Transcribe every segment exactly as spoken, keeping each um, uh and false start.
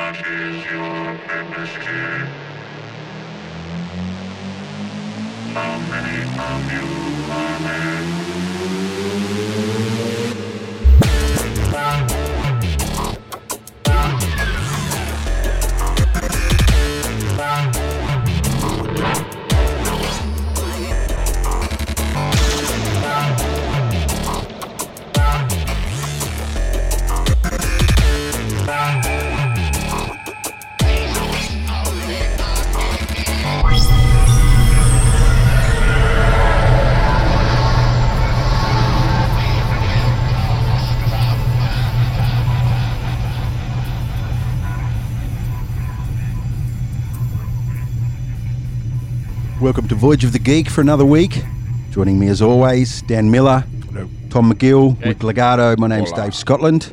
What is your purpose here? How many of you are there? Welcome to Voyage of the Geek for another week. Joining me as always, Dan Miller, Hello. Tom McGill, Hey. with Legato. My name's Hola. Dave Scotland.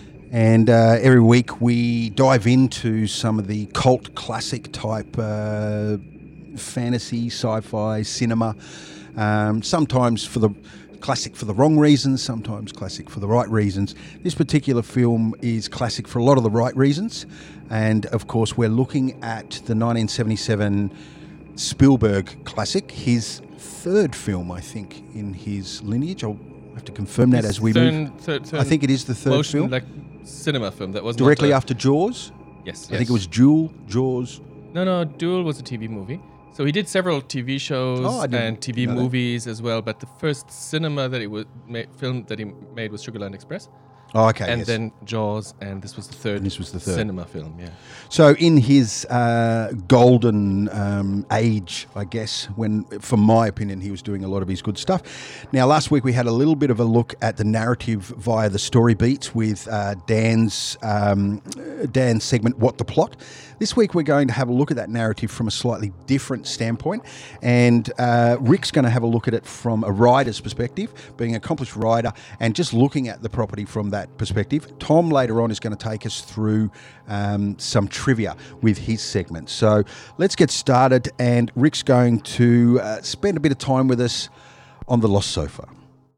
And uh, every week we dive into some of the cult classic type uh, fantasy, sci-fi, cinema. Um, sometimes for the classic for the wrong reasons, sometimes classic for the right reasons. This particular film is classic for a lot of the right reasons. And of course, we're looking at the nineteen seventy-seven Spielberg classic, his third film, I think, in his lineage. I'll have to confirm that as we third, move. Third, third I think it is the third motion, film. like cinema film that was Directly not a, after Jaws. Yes, I think it was Jewel, Jaws. No, no, Duel was a T V movie. So he did several T V shows Oh, I didn't and T V know that. movies as well. But the first cinema that he was ma- film that he made was Sugarland Express, Oh, okay. and yes. then Jaws, and this was the third. And this was the third. cinema film. Yeah. So in his uh, golden um, age, I guess, when, from my opinion, he was doing a lot of his good stuff. Now, last week we had a little bit of a look at the narrative via the story beats with uh, Dan's um, Dan's segment, What the Plot. This week we're going to have a look at that narrative from a slightly different standpoint, and uh, Rick's going to have a look at it from a writer's perspective, being an accomplished writer, and just looking at the property from that perspective. Tom later on is going to take us through um, some trivia with his segment. So let's get started, and Rick's going to uh, spend a bit of time with us on the Lost Sofa.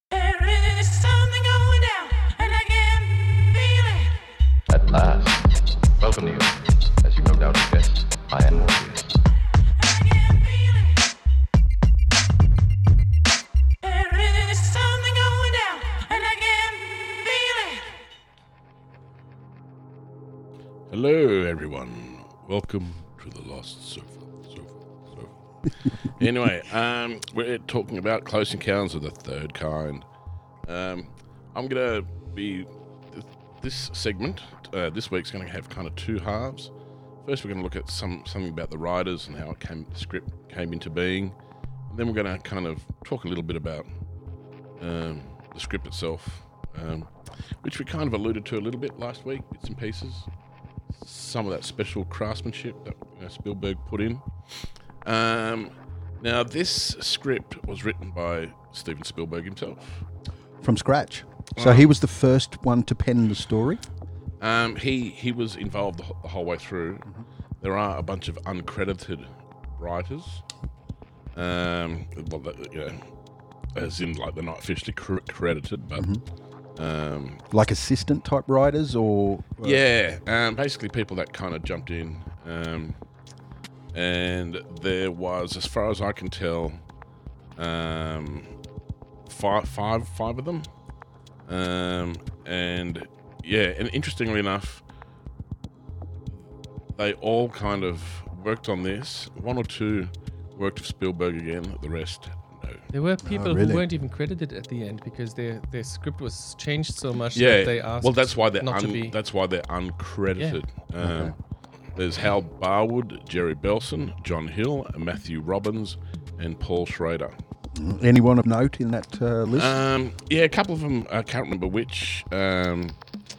There is something going down, and I can feel it. At last, welcome to you. As you no doubt have guessed, I am Morpheus. I can feel it. There is something going down, and I can feel it. Hello, everyone. Welcome to the Lost Sofa. Sofa. Sofa. Anyway, um, we're talking about Close Encounters of the Third Kind. Um, I'm going to be... th- This segment, uh, this week's going to have kind of two halves. First, we're going to look at some something about the writers and how it came, the script came into being. And then we're going to kind of talk a little bit about um, the script itself, um, which we kind of alluded to a little bit last week, bits and pieces. Some of that special craftsmanship that you know, Spielberg put in. Um, now, this script was written by Steven Spielberg himself. From scratch. So Oh. he was the first one to pen the story. Um, he he was involved the, wh- the whole way through. There are a bunch of uncredited writers. Um, well, that- you know, as in like they're not officially cr- credited, but um, Like assistant type writers, or uh, yeah, um, basically people that kind of jumped in. Um, and there was, as far as I can tell, um, five, five, five of them. Um, and yeah, and interestingly enough, they all kind of worked on this. One or two worked with Spielberg again. The rest, no. There were people really? who weren't even credited at the end because their their script was changed so much Yeah, that they asked. well, that's why they're not to un- be. that's why they're uncredited. Um, Okay. There's Hal Barwood, Jerry Belson, John Hill, Matthew Robbins, and Paul Schrader. anyone of note in that uh, list? Um, yeah, a couple of them. I can't remember which. Um,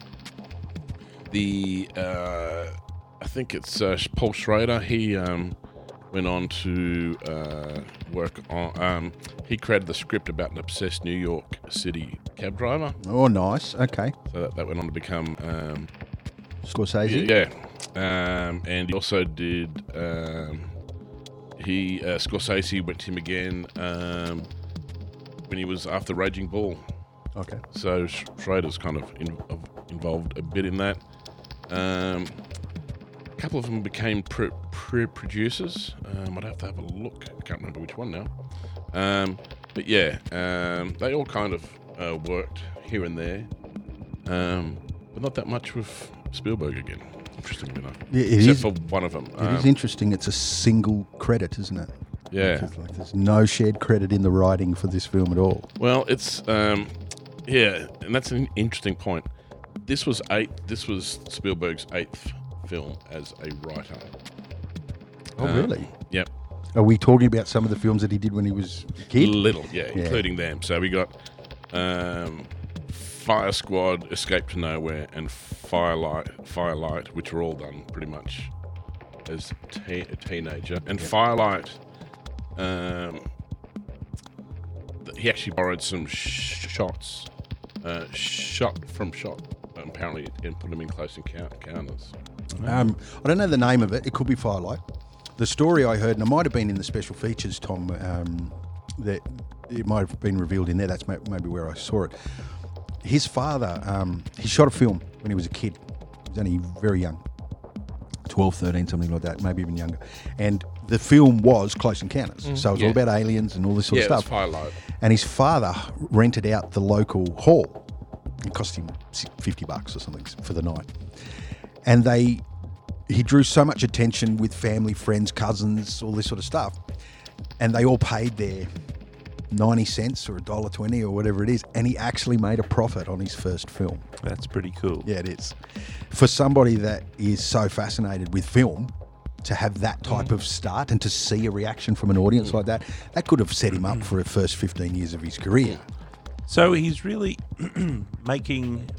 the uh, I think it's uh, Paul Schrader. He um, went on to uh, work on. Um, he created the script about an obsessed New York City cab driver. oh, nice. Okay. So that, that went on to become. Um, Scorsese. Yeah, um, and he also did. Um, he uh, Scorsese went to him again um, when he was after Raging Bull. Okay. So Sch- Schrader's kind of in, of involved a bit in that. Um, couple of them became pro- pro- producers. Um, I'd have to have a look. I can't remember which one now. Um, but yeah, um, they all kind of uh, worked here and there, um, but not that much with Spielberg again. Interestingly enough, Yeah, it except is- for one of them. It Um, is interesting. It's a single credit, isn't it? yeah. It's like there's no shared credit in the writing for this film at all. Well, it's um, yeah, and that's an interesting point. This was eight. This was Spielberg's eighth film as a writer. Oh, Um, really? Yep. Are we talking about some of the films that he did when he was a kid? Little, yeah, Yeah. including them. So we got um, Fire Squad, Escape to Nowhere, and Firelight, Firelight, which were all done pretty much as te- a teenager. And Firelight, um, th- he actually borrowed some sh- shots, uh, shot from shot, apparently, and put them in Close Encou- Encounters. Um, I don't know the name of it. It could be Firelight. The story I heard, and it might have been in the special features, Tom, um, that it might have been revealed in there. That's ma- maybe where I saw it. His father, um, he shot a film when he was a kid. He was only very young, twelve, thirteen, something like that, maybe even younger. And the film was Close Encounters. So it was yeah. all about aliens and all this sort Yeah, of it was stuff. Firelight. And his father rented out the local hall. It cost him fifty bucks or something for the night. And they, he drew so much attention with family, friends, cousins, all this sort of stuff. And they all paid their ninety cents or a dollar twenty or whatever it is. And he actually made a profit on his first film. That's pretty cool. Yeah, it is. For somebody that is so fascinated with film, to have that type of start and to see a reaction from an audience like that, that could have set him up for the first fifteen years of his career. So he's really making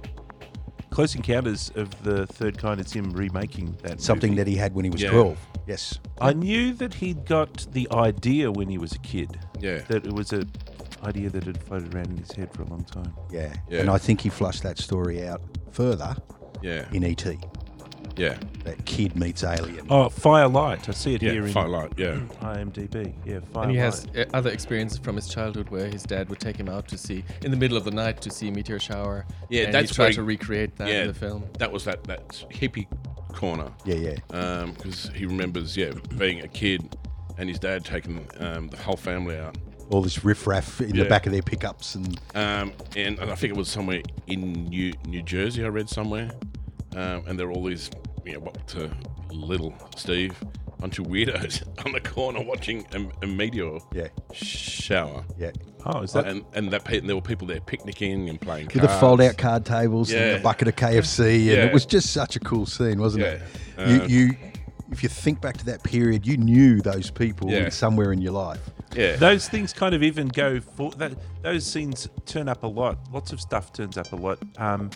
Close Encounters of the Third Kind. It's him remaking that Something movie. that he had when he was Yeah. twelve. Yes. I knew that he'd got the idea when he was a kid. Yeah. That it was a idea that had floated around in his head for a long time. Yeah. Yeah. And I think he flushed that story out further Yeah, in E T. yeah, That kid meets alien. Oh, Firelight. I see it yeah. here in Firelight, yeah. IMDb. Yeah, Firelight. And he has uh, other experiences from his childhood where his dad would take him out to see, in the middle of the night, to see meteor shower. Yeah, and that's he tried very- to recreate that yeah, in the film. That was that that hippie corner. Yeah, yeah. Because he remembers, yeah, being a kid and his dad taking um, the whole family out. All this riffraff in Yeah. the back of their pickups and Um, and, and I think it was somewhere in New New Jersey, I read somewhere. Um, and there were all these, you know, what to little Steve, bunch of weirdos on the corner watching a, a meteor yeah, shower. yeah. Oh, is that? And and that pe- and there were people there picnicking and playing With cards. the fold-out card tables and Yeah. the bucket of K F C, and Yeah. it was just such a cool scene, wasn't it? Yeah. You, Uh, you, if you think back to that period, you knew those people Yeah. somewhere in your life. Yeah. Those things kind of even go for that. Those scenes turn up a lot. Lots of stuff turns up a lot. Um,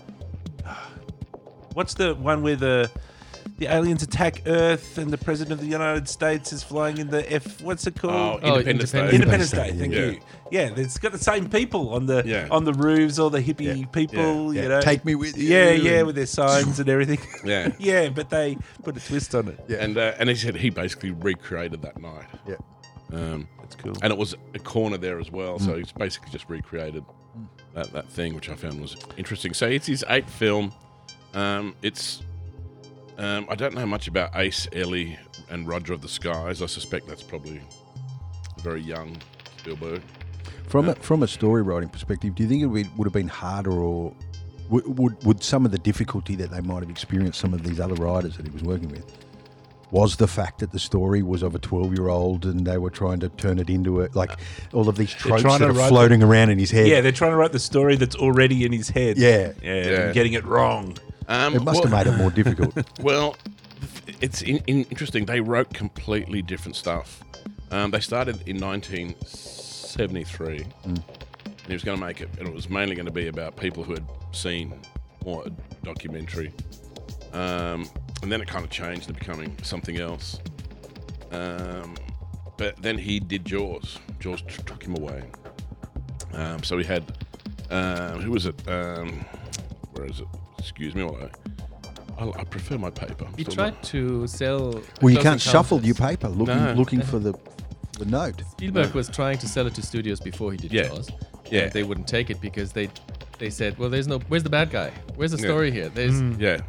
what's the one where the the aliens attack Earth and the president of the United States is flying in the F? What's it Oh, called? Oh, Independence Day. Independence Independence Day. Day, Thank yeah. you. Yeah, it's got the same people on the Yeah. on the roofs, all the hippie Yeah. people. Yeah. You know, Take me with you. Yeah, yeah, with their signs and everything. Yeah. yeah, but they put a twist on it. Yeah. And uh, and he said he basically recreated that night. Yeah. Um, That's cool. and it was a corner there as well, so he's basically just recreated that, that thing, which I found was interesting. So it's his eighth film. Um, it's um, I don't know much about Ace, Ellie, and Roger of the Skies. I suspect that's probably a very young Spielberg. From a, from a story writing perspective, do you think it would, would have been harder, or would, would would some of the difficulty that they might have experienced, some of these other writers that he was working with, was the fact that the story was of a twelve-year-old and they were trying to turn it into a, like all of these tropes trying that to are write floating around in his head. Yeah, they're trying to write the story that's already in his head. Yeah. yeah, Yeah. and getting it wrong. Um, It must well- have made it more difficult. Well, it's in, in, interesting. They wrote completely different stuff. Um, they started in nineteen seventy-three, and he was going to make it, and it was mainly going to be about people who had seen more a documentary. Um, and then it kind of changed to becoming something else. Um, but then he did Jaws. Jaws t- took him away. Um, so we had, um, who was it? Um, where is it? Excuse me, while I, I, I prefer my paper. I'm He still tried not- to sell. Well, you Close can't shuffle Encounters. your paper looking No. looking for the the note. Spielberg was trying to sell it to studios before he did Yeah. Jaws. Yeah. And they wouldn't take it because they they said, well, there's no, where's the bad guy? Where's the Yeah. story here? There's Yeah.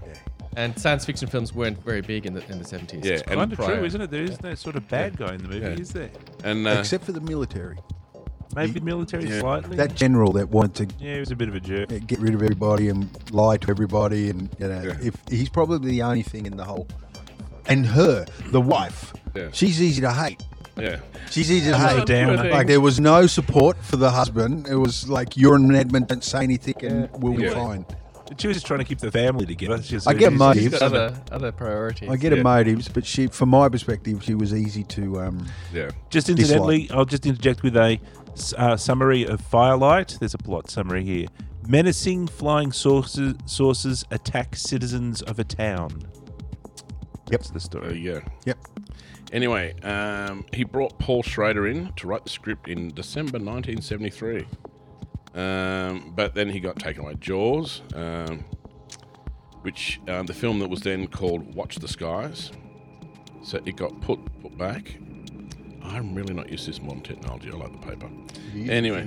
And science fiction films weren't very big in the in the seventies. Yeah, It's and- Kind of prior. true, isn't it? There is no sort of bad guy in the movie, Yeah. is there? And uh, Except for the military. Maybe military Yeah. slightly. That general that wanted to yeah, he was a bit of a jerk. get rid of everybody and lie to everybody, and you know, Yeah. if he's probably the only thing in the whole. And her, the wife, Yeah. she's easy to hate. yeah, She's easy to She's a hate. downer. Like there was no support for the husband. It was like you're an Edmund, don't say anything, and we'll be Yeah. fine. She was just trying to keep the family together. She's, I get she's- motives. She's got other other priorities. I get Yeah. her motives, but she, from my perspective, she was easy to. Um, yeah. Just incidentally, I'll just interject with a uh, summary of Firelight. There's a plot summary here. Menacing flying saucers, saucers attack citizens of a town. Yep. That's the There story. you go. Yep. Anyway, um, he brought Paul Schrader in to write the script in December nineteen seventy-three. Um, but then he got taken away. Jaws, um, which um, the film that was then called Watch the Skies. So it got put put back. I'm really not used to this modern technology. I like the paper. Anyway.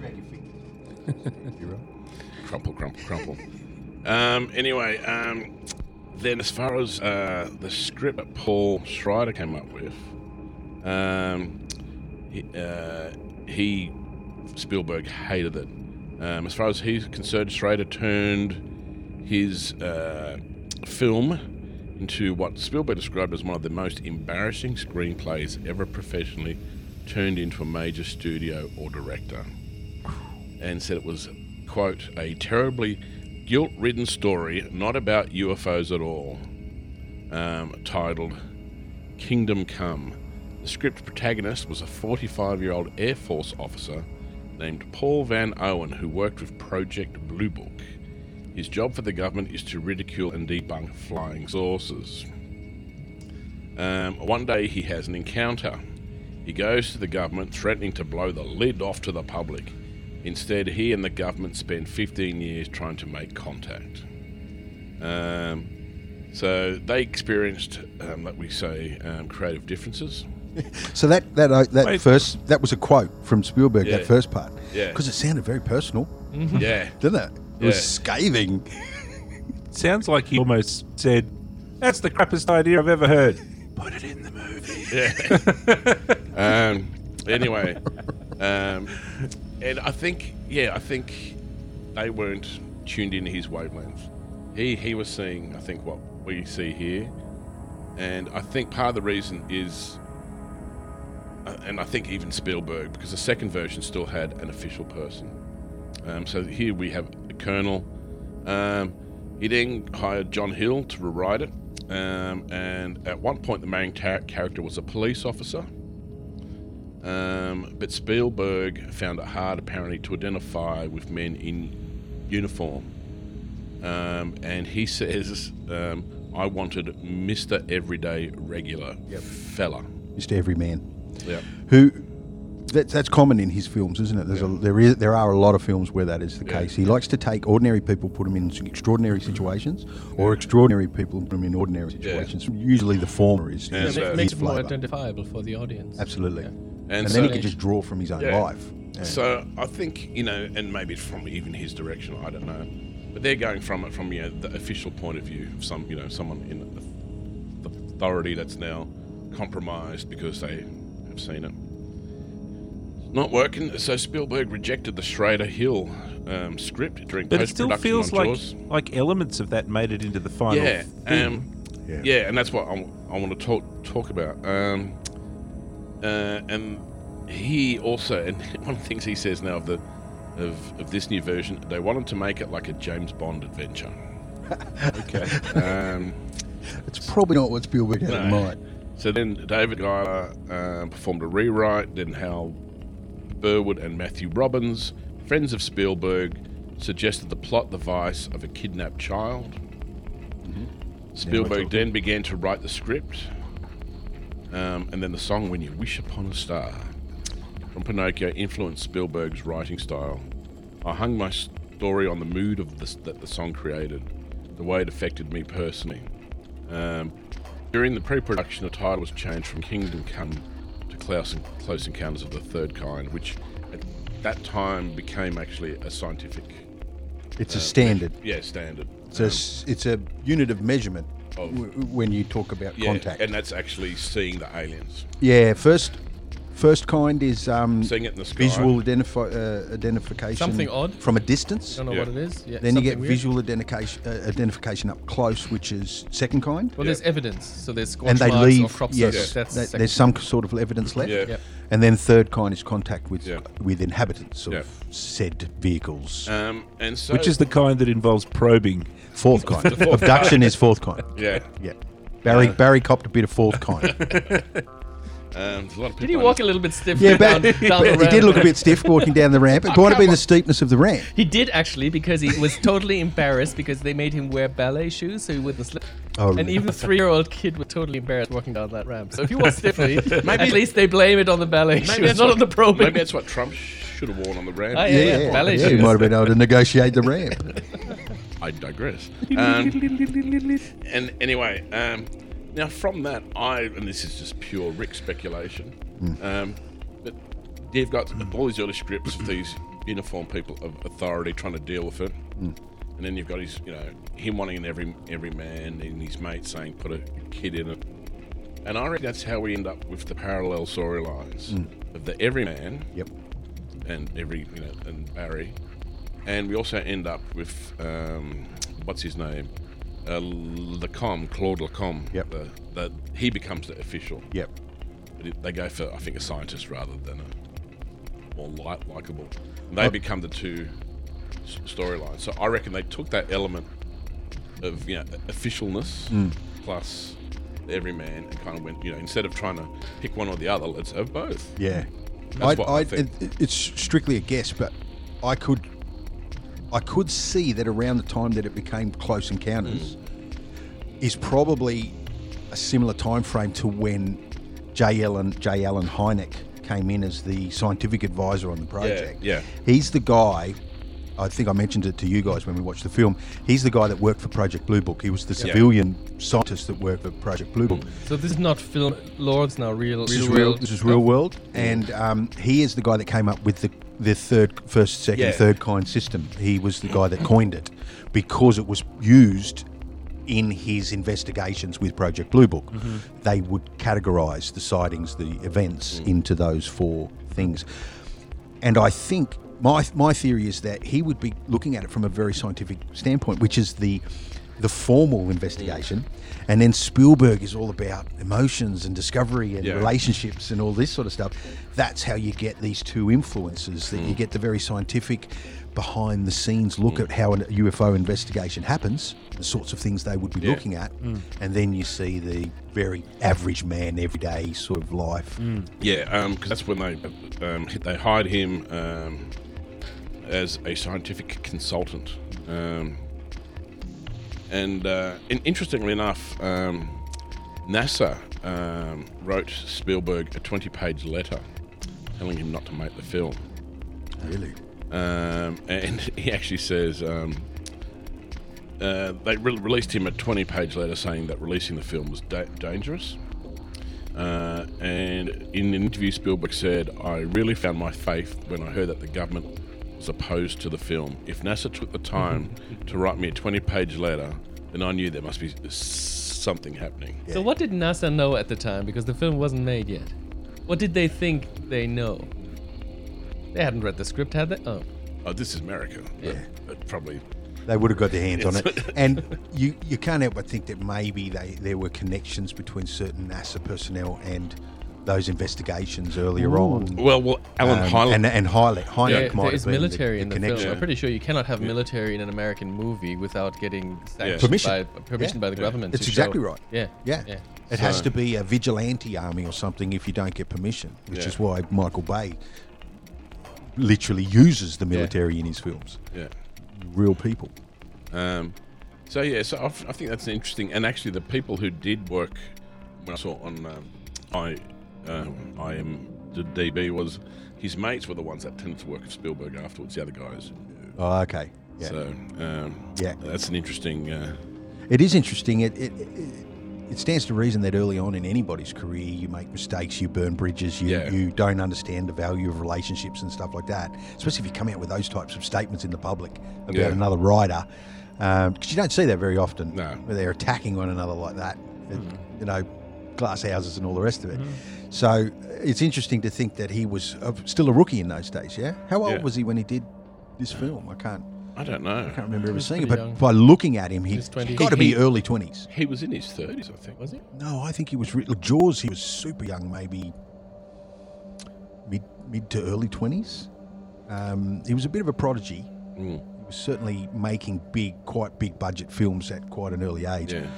Crumple, crumple, crumple. Um, anyway, um, then as far as uh, the script that Paul Schrader came up with, um, he, uh, he Spielberg hated it. Um, as far as he's concerned, Schrader turned his uh, film into what Spielberg described as one of the most embarrassing screenplays ever professionally turned into a major studio or director, and said it was, quote, a terribly guilt-ridden story not about U F Os at all, um, titled Kingdom Come. The script's protagonist was a forty-five-year-old Air Force officer named Paul Van Owen, who worked with Project Blue Book. His job for the government is to ridicule and debunk flying saucers. Um, one day he has an encounter. He goes to the government threatening to blow the lid off to the public. Instead, he and the government spend fifteen years trying to make contact. Um, so they experienced, um, like we say, um, creative differences. So that that uh, that Wait. first that was a quote from Spielberg. Yeah. That first part, Yeah. because it sounded very personal, Yeah. didn't it? It was Yeah. scathing. Sounds like he almost said, "That's the crappiest idea I've ever heard." Put it in the movie. Um, anyway, um, and I think, yeah, I think they weren't tuned into his wavelength. He he was seeing, I think, what we see here, and I think part of the reason is, uh, and I think even Spielberg, because the second version still had an official person. Um, so here we have a colonel. Um, he then hired John Hill to rewrite it, um, and at one point the main tar- character was a police officer. Um, but Spielberg found it hard, apparently, to identify with men in uniform. Um, and he says, um, I wanted Mister Everyday Regular Fella. Mister Everyman, Yeah. who that, that's common in his films, isn't it? There's a, there is there are a lot of films where that is the Yeah. case. He likes to take ordinary people, put them in extraordinary situations, or extraordinary people and put them in ordinary situations. Usually, the former is, Yeah, is so- It his makes it more flavour. identifiable for the audience. Absolutely. Yeah. And, And so, then he can just draw from his own Yeah. life. Yeah. So I think, you know, and maybe it's from even his direction, I don't know. But they're going from it from, you know, the official point of view of some, you know, someone in the, the authority that's now compromised because they have seen it. Not working, so Spielberg rejected the Schrader Hill um, script during But it still post-production feels on like Jaws. like elements of that made it into the final. Yeah, film. um, Yeah. yeah, and that's what I, I want to talk talk about. Um, uh, and he also, and one of the things he says now of the of, of this new version, they wanted to make it like a James Bond adventure. okay. Um, It's probably not what Spielberg had in No. mind. so then David Giler um, performed a rewrite. Then Hal Burwood and Matthew Robbins, friends of Spielberg, suggested the plot device of a kidnapped child. Spielberg then began to write the script, um, and then the song "When You Wish Upon a Star" from Pinocchio influenced Spielberg's writing style. I hung my story on the mood of the, that the song created, the way it affected me personally. Um, during the pre-production, the title was changed from Kingdom Come to Close, Close Encounters of the Third Kind, which at that time became actually a scientific, It's a standard. yeah, standard. So it's, it's a unit of measurement Of- w- when you talk about Yeah, contact. and that's actually seeing the aliens. Yeah, first first kind is um, Seeing it in the sky. visual identifi- uh, identification. Something odd. From a distance. Don't know Yeah. what it is. Yeah, Then you get something weird. visual identification, uh, identification up close, which is second kind. Well, there's evidence. So there's scorch And they marks or leave, crop yes, circles. That's th- second. there's some sort of evidence left. Yeah. Yep. And then third kind is contact with Yeah. with inhabitants of Yeah. said vehicles. Um, and so, Which is the kind that involves probing. Fourth kind. Abduction is fourth kind. yeah. Yeah. Barry Barry copped a bit of fourth kind. Um, there's a lot of Did he people walk on- a little bit stiff Yeah, down, but down the he ramp? did look a bit stiff walking down the ramp. It might have been the steepness of the ramp. He did actually, because he was totally embarrassed because they made him wear ballet shoes so he wouldn't slip. Oh, And really? even a three-year-old kid was totally embarrassed walking down that ramp. So if he walked stiffly, at least they blame it on the ballet shoes, that's not what- on the probing. Maybe that's what Trump should have worn on the ramp. Ah, Yeah, yeah, yeah, ballet yeah, he shoes. might have been able to negotiate the ramp. I digress. Um, and anyway, um, now from that, I and this is just pure Rick speculation. Um, but you've got all these early scripts of these uniformed people of authority trying to deal with it, and then you've got his, you know, him wanting every every man and his mate saying put a kid in it, and I reckon that's how we end up with the parallel storylines of the everyman. Yep. And every, you know, and Barry, and we also end up with um, what's his name, uh, Lacombe, Claude Lacombe. Yep. The, the, he becomes the official. Yep. But it, they go for, I think, a scientist rather than a more light, likable. And they Oh. become the two s- storylines. So I reckon they took that element of, you know, officialness Mm. plus the everyman and kind of went, you know, instead of trying to pick one or the other, let's have both. Yeah. That's what I it, think. it- it's strictly a guess, but I could I could see that around the time that it became Close Encounters is probably a similar time frame to when J. Allen J. Allen Hynek came in as the scientific advisor on the project. yeah. He's the guy. I think I mentioned it to you guys when we watched the film. He's the guy that worked for Project Blue Book. He was the Yeah. civilian scientist that worked for Project Blue Book. So this is not film lore, it's now real, This real is real. world This is stuff. real world, and um, he is the guy that came up with the the third, first, second, Yeah. third kind system. He was the guy that coined it because it was used in his investigations with Project Blue Book. They would categorise the sightings, the events, into those four things, and I think my my theory is that he would be looking at it from a very scientific standpoint, which is the the formal investigation, and then Spielberg is all about emotions and discovery and Yeah. relationships and all this sort of stuff. That's how you get these two influences, that you get the very scientific behind the scenes look at how a U F O investigation happens, the sorts of things they would be Yeah. looking at, and then you see the very average man, everyday sort of life. Yeah, because that's when they um, they hired him um, as a scientific consultant, um, and, uh, and interestingly enough, um, NASA um, wrote Spielberg a twenty-page letter telling him not to make the film, Really? um, and he actually says um, uh, they re- released him a twenty-page letter saying that releasing the film was da- dangerous. Uh, and in an interview, Spielberg said, "I really found my faith when I heard that the government was opposed to the film. If NASA took the time to write me a twenty-page letter, then I knew there must be s- something happening." So what did NASA know at the time? Because the film wasn't made yet. What did they think they know? They hadn't read the script, had they? Oh. Oh, this is America. Yeah. But probably. They would have got their hands on it, and you you can't help but think that maybe they there were connections between certain NASA personnel and those investigations earlier on. Well, well, Alan Um, Hynek. and and Hynek, Hynek Yeah, might there have is been military the, in the the connection. film. I'm Yeah. pretty sure you cannot have Yeah. military in an American movie without getting sanctioned Permission. by permission Yeah. by the Yeah. government. It's to exactly show. right. Yeah. Yeah. Yeah. It has So- to be a vigilante army or something if you don't get permission, which Yeah. is why Michael Bay literally uses the military in his films. Yeah. Real people. Um, so yeah, so I, I think that's interesting. And actually, the people who did work when I saw on um, I um, I am the D B was his mates were the ones that tended to work with Spielberg afterwards. The other guys. Oh, okay. Yeah. So um, Yeah. that's an interesting. Uh, It is interesting. It, it it it stands to reason that early on in anybody's career, you make mistakes, you burn bridges, you, Yeah. you don't understand the value of relationships and stuff like that. Especially if you come out with those types of statements in the public about Yeah. another writer. Because you don't see that very often. No. Where they're attacking one another like that. It- you know, glass houses and all the rest of it. So it's interesting to think that he was uh, still a rookie in those days, yeah? How old Yeah. was he when he did this film? I can't I don't know. I can't remember ever was seeing it, pretty but young. by looking at him, he, was twenty. he's got to be He- early twenties. He was in his thirties, I think. Was he? No, I think he was. Re- Jaws, he was super young, maybe mid mid to early twenties. Um, he was a bit of a prodigy. Mm. He was certainly making big, quite big budget films at quite an early age. Yeah.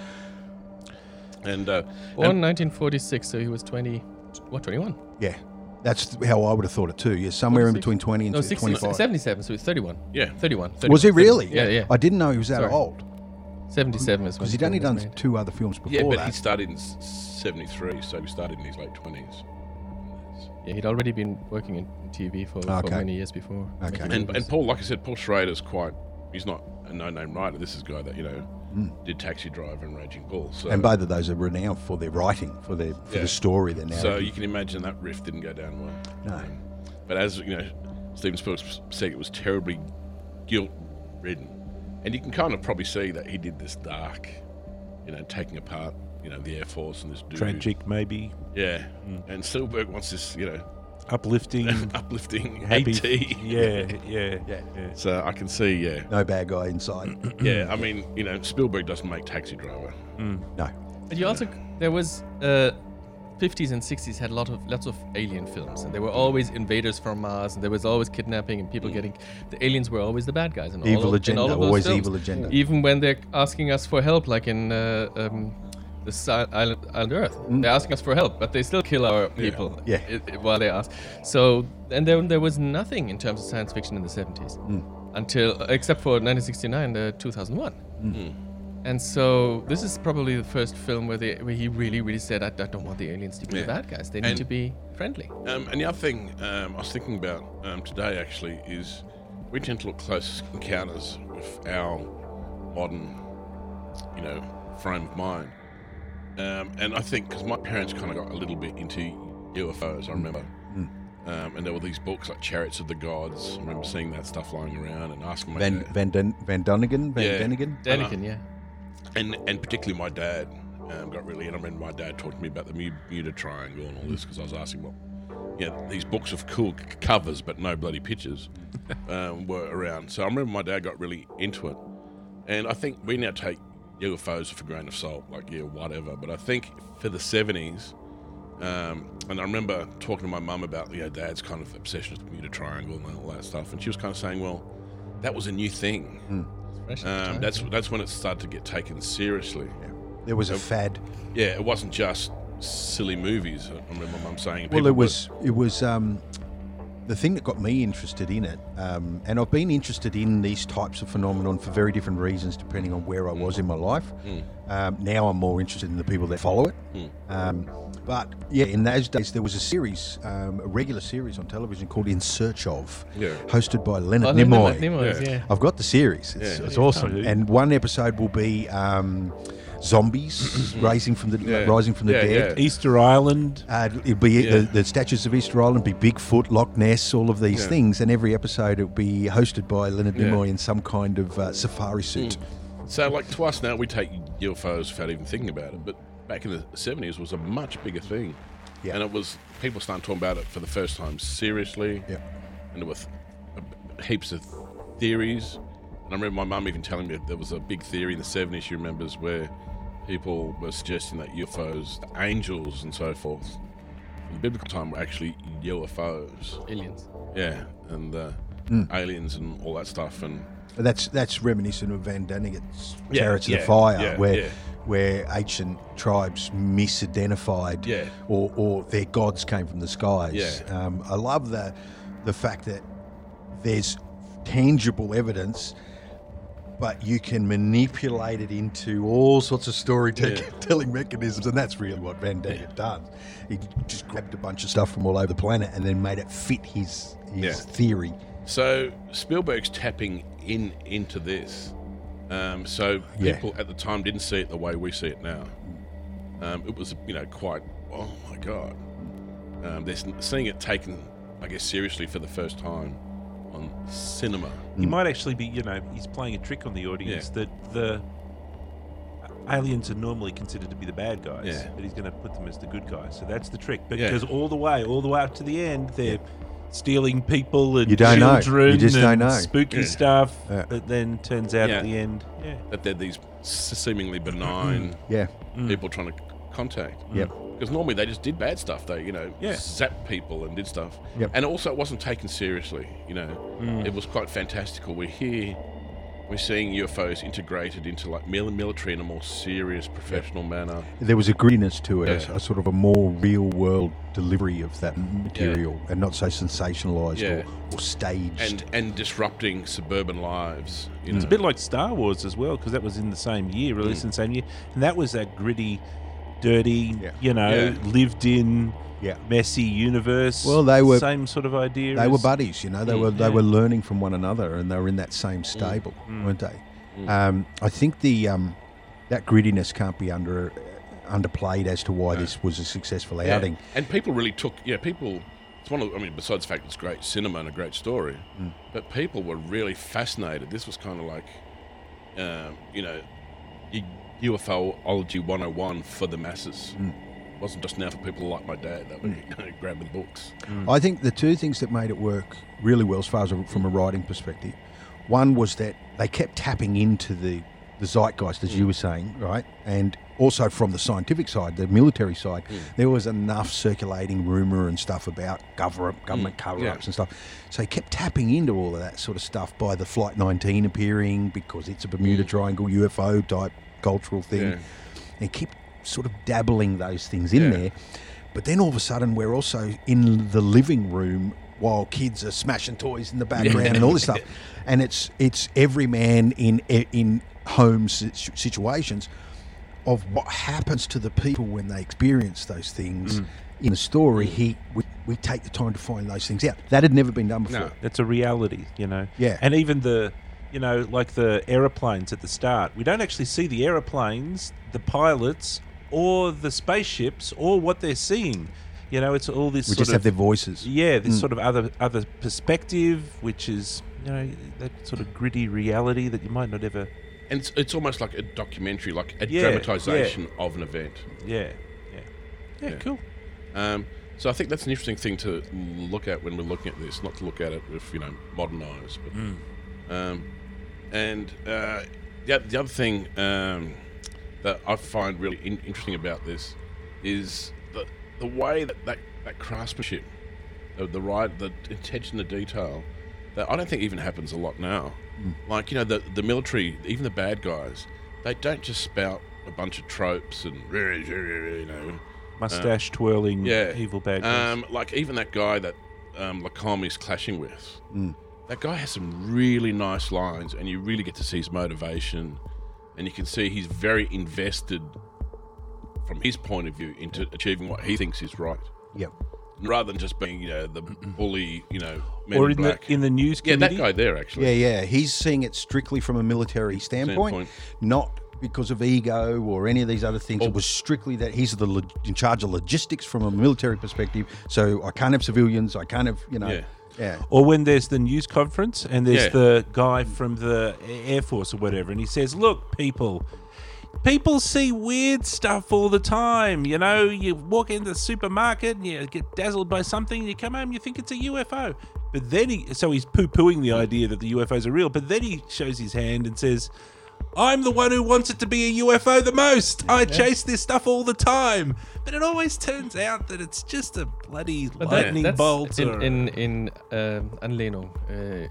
And, uh, Born and nineteen forty-six, so he was twenty. What, twenty-one? Yeah, that's how I would have thought it too. Yeah, somewhere in forty-six? between twenty and No, sixty, twenty-five. seventy-seven, so he's thirty-one. yeah, thirty-one. Was he thirty-one, really? Yeah, yeah. I didn't know he was that Sorry. old seventy-seven is when because the he'd only film done was made. two other films before yeah, but that. he started in s- seventy-three, so he started in his late twenties. Yeah, he'd already been working in T V for, Okay. for many years before. Okay. making And, movies. and Paul, like I said, Paul Schrader's quite, he's not a no-name writer. This is a guy that, you know, Mm. did Taxi Driver and Raging Bull. So, And both of those are renowned for their writing, for their for Yeah. the story, their narrative. so you can imagine that riff didn't go down well. No. Um, but as, you know, Steven Spielberg said, it was terribly guilt-ridden. And you can kind of probably see that he did this dark, you know, taking apart, you know, the Air Force and this dude. Tragic, maybe. Yeah. And Spielberg wants this, you know, Uplifting. uplifting happy. A T. Yeah, yeah, Yeah. yeah. So I can see, yeah. No bad guy inside. Yeah, I mean, you know, Spielberg doesn't make Taxi Driver. No. But you also there was uh, fifties and sixties had a lot of lots of alien films, and there were always invaders from Mars, and there was always kidnapping and people getting. The aliens were always the bad guys, and all Evil of, agenda, in all of those always films. evil agenda. Even when they're asking us for help, like in uh, um, the si- island, island Earth, they're asking us for help, but they still kill our people. Mm. Yeah. i- i- while they ask. So and then there was nothing in terms of science fiction in the seventies Mm. until except for nineteen sixty-nine, uh, two thousand one. And so this is probably the first film where, they, where he really, really said, I, I don't want the aliens to be Yeah. the bad guys. They need And- to be friendly. Um, and the other thing um, I was thinking about um, today actually is we tend to look close encounters with our modern, you know, frame of mind. Um, and I think because my parents kind of got a little bit into U F Os, I remember. Um, and there were these books like Chariots of the Gods. I remember seeing that stuff lying around and asking my Van dad. Van Den, Van Donigan, Van Yeah. Denigan. Daniken, yeah. And and particularly my dad um, got really, and I remember my dad talked to me about the Bermuda Triangle and all this because I was asking, well, you know, these books of cool c- covers but no bloody pictures um, were around. So I remember my dad got really into it, and I think we now take U F Os with a grain of salt, like yeah, whatever. But I think for the seventies, um, and I remember talking to my mum about you know Dad's kind of obsession with the Bermuda Triangle and all that stuff, and she was kind of saying, well, that was a new thing. Fresh at the Um, time. that's that's when it started to get taken seriously. There was a fad. Yeah, it wasn't just silly movies. I remember my mum saying. Well, people it was it was um, the thing that got me interested in it, um, and I've been interested in these types of phenomenon for very different reasons, depending on where I was in my life. Um, now I'm more interested in the people that follow it. Um, but yeah, in those days there was a series, um, a regular series on television called In Search Of, Yeah. hosted by Leonard Oh, Leonard Nimoy. Nimoy, Yeah. yeah. I've got the series. It's, Yeah. it's awesome. Oh, dude. And one episode will be um, zombies rising from the Yeah. rising from the Yeah, dead. yeah. Easter Island. Uh, it'll be Yeah. the, the statues of Easter Island, be Bigfoot, Loch Ness, all of these Yeah. things, and every episode it'll be hosted by Leonard Yeah. Nimoy in some kind of uh, safari suit. So, like to us now, we take U F Os without even thinking about it. But back in the seventies, was a much bigger thing. Yeah. And it was people started talking about it for the first time seriously. Yeah. And there were th- heaps of theories. And I remember my mum even telling me there was a big theory in the seventies. She remembers where people were suggesting that U F Os, angels, and so forth, in biblical time were actually U F Os. Aliens. Yeah, and uh, aliens and all that stuff. And But That's that's reminiscent of Van Daniken's Yeah, Chariots of yeah, the Fire, yeah, where yeah. where ancient tribes misidentified, Yeah. or, or their gods came from the skies. Yeah. Um, I love the the fact that there's tangible evidence, but you can manipulate it into all sorts of storytelling mechanisms, and that's really what Van Daniken does. He just grabbed a bunch of stuff from all over the planet and then made it fit his his Yeah. theory. So Spielberg's tapping in into this. Um, so Yeah. people at the time didn't see it the way we see it now. Um, it was, you know, quite. Oh my god! Um, they're s- seeing it taken, I guess, seriously for the first time on cinema. He might actually be, you know, he's playing a trick on the audience Yeah. that the aliens are normally considered to be the bad guys, Yeah. but he's going to put them as the good guys. So that's the trick. But Yeah. because all the way, all the way up to the end, they're stealing people and You don't know. children You just don't and know. spooky Yeah. stuff. Yeah. But then turns out Yeah. at the end, yeah, That they're these seemingly benign Yeah. people trying to contact. Yep. Because normally they just did bad stuff. They, you know, Yeah. zapped people and did stuff. Yep. And also, it wasn't taken seriously. You know, it was quite fantastical. We're here, we're seeing U F Os integrated into like mil- military in a more serious, professional manner. There was a grittiness to it, Yeah. a, a sort of a more real world delivery of that material, and not so sensationalized Yeah. or, or staged. And and disrupting suburban lives. You know? it's a bit like Star Wars as well, because that was in the same year, released in the same year, and that was that gritty, dirty, Yeah. you know, Yeah. lived in. yeah. Messy universe. Well, they were- same sort of idea. They were as- buddies, you know. They were they yeah. were learning from one another, and they were in that same stable, weren't they? Um, I think the um, that grittiness can't be under underplayed as to why this was a successful Yeah. outing. And people really took, yeah, people, it's one of, I mean, besides the fact it's great cinema and a great story, Mm. but people were really fascinated. This was kind of like, um, you know, U F O-ology one oh one for the masses. Mm. It wasn't just now for people like my dad that were grabbing books. I think the two things that made it work really well, as far as a, from a writing perspective, one was that they kept tapping into the, the zeitgeist, as you were saying, right? And also from the scientific side, the military side, there was enough circulating rumour and stuff about government, government cover-ups yeah. and stuff. So they kept tapping into all of that sort of stuff by the Flight nineteen appearing, because it's a Bermuda Triangle U F O type cultural thing. Yeah. And keep sort of dabbling those things in Yeah. there. But then all of a sudden, we're also in the living room while kids are smashing toys in the background and all this stuff. And it's it's every man in in home situ- situations of what happens to the people when they experience those things in the story. He we, we take the time to find those things out. That had never been done before. No. That's a reality, you know. Yeah. And even the, you know, like the aeroplanes at the start, we don't actually see the aeroplanes, the pilots, or the spaceships, or what they're seeing. You know, it's all this We sort just of have their voices. yeah, this Mm. sort of other other perspective, which is, you know, that sort of gritty reality that you might not ever. And it's, it's almost like a documentary, like a Yeah, dramatization of an event. Yeah, yeah, yeah, Yeah. cool. Um, so I think that's an interesting thing to look at when we're looking at this, not to look at it with, you know, modern eyes. But, um, and uh, the, the other thing um, that I find really in- interesting about this is the, the way that, that, that craftsmanship, the, the right, the attention to detail, that I don't think even happens a lot now. Like, you know, the, the military, even the bad guys, they don't just spout a bunch of tropes and, you know, Mustache twirling, yeah, evil bad guys. Um, like even that guy that um, Lacombe is clashing with, that guy has some really nice lines, and you really get to see his motivation, and you can see he's very invested from his point of view into achieving what he thinks is right, Yep. rather than just being, you know, the bully, you know, men or in in the black. in the news yeah, committee. that guy there actually. Yeah, yeah. He's seeing it strictly from a military standpoint, Standpoint. not because of ego or any of these other things. Oh. It was strictly that he's the log- in charge of logistics from a military perspective. So I can't have civilians. I can't have, you know, Yeah. yeah. Or when there's the news conference and there's Yeah. the guy from the Air Force or whatever, and he says, "Look, people, people see weird stuff all the time. You know, you walk into the supermarket and you get dazzled by something, you come home, you think it's a U F O." But then he, so he's poo-pooing the idea that the U F Os are real. But then he shows his hand and says, "I'm the one who wants it to be a U F O the most. I chase this stuff all the time." But it always turns out that it's just a bloody But that- lightning that's bolt. in or- in in um, Anlehnung. Uh,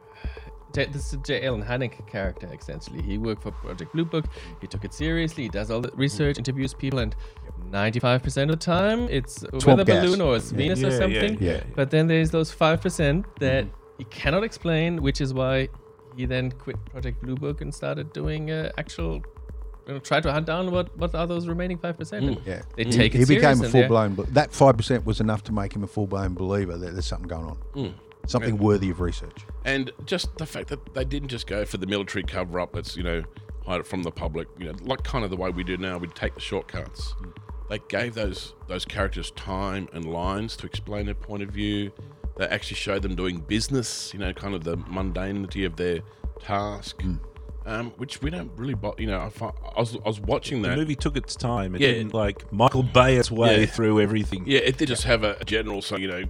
J- this is the J. Allen Hynek character, essentially. He worked for Project Blue Book. He took it seriously. He does all the research, interviews people, and ninety-five percent of the time it's a Swamp weather gas. balloon or it's Venus Yeah, or yeah, something. yeah, yeah. But then there's those five percent that he cannot explain, which is why he then quit Project Blue Book and started doing uh, actual. You know, try to hunt down what what are those remaining five percent. And Yeah. They He- take he, it serious. became a and full they're- blown. That five percent was enough to make him a full blown believer that there's something going on, something worthy of research. And just the fact that they didn't just go for the military cover up, that's, you know, hide it from the public, you know, like kind of the way we do now, we take the shortcuts. They gave those those characters time and lines to explain their point of view. They actually showed them doing business, you know, kind of the mundanity of their task, Hmm. um, which we don't really. Bo- you know, I, fi- I was I was watching The that. movie took its time. It Yeah. didn't like Michael Bay its way Yeah. through everything. Yeah, it did just have a, a general, so you know,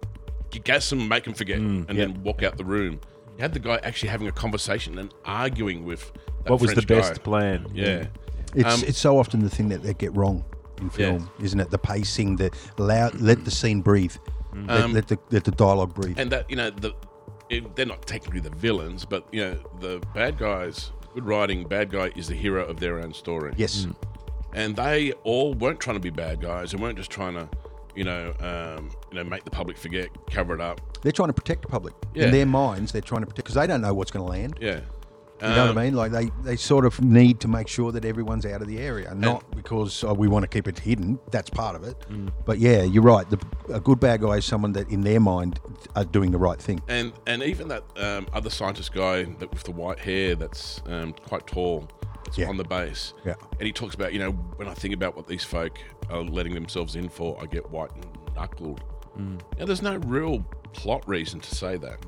you gas them, make them forget, Mm, and then walk out the room. You had the guy actually having a conversation and arguing with that What was French the best guy. plan? Yeah. It's Um, it's so often the thing that they get wrong in film, isn't it? The pacing, the allow, let the scene breathe, let, Um, let the let the dialogue breathe. And that, you know, the it, they're not technically the villains, but you know, the bad guys. Good writing, bad guy is the hero of their own story. Yes, And they all weren't trying to be bad guys. They weren't just trying to, you know, um, you know, make the public forget, cover it up. they're trying to protect the public. Yeah. In their minds, they're trying to protect because they don't know what's going to land. Yeah. You know Um, what I mean? Like they, they sort of need to make sure that everyone's out of the area, not because oh, we want to keep it hidden. That's part of it. Mm. But yeah, you're right. The, a good bad guy is someone that, in their mind, are doing the right thing. And and even that um, other scientist guy that with the white hair that's um, quite tall, that's Yeah. on the base. Yeah. And he talks about, you know, when I think about what these folk are letting themselves in for, I get white knuckled. Mm. Now, there's no real plot reason to say that,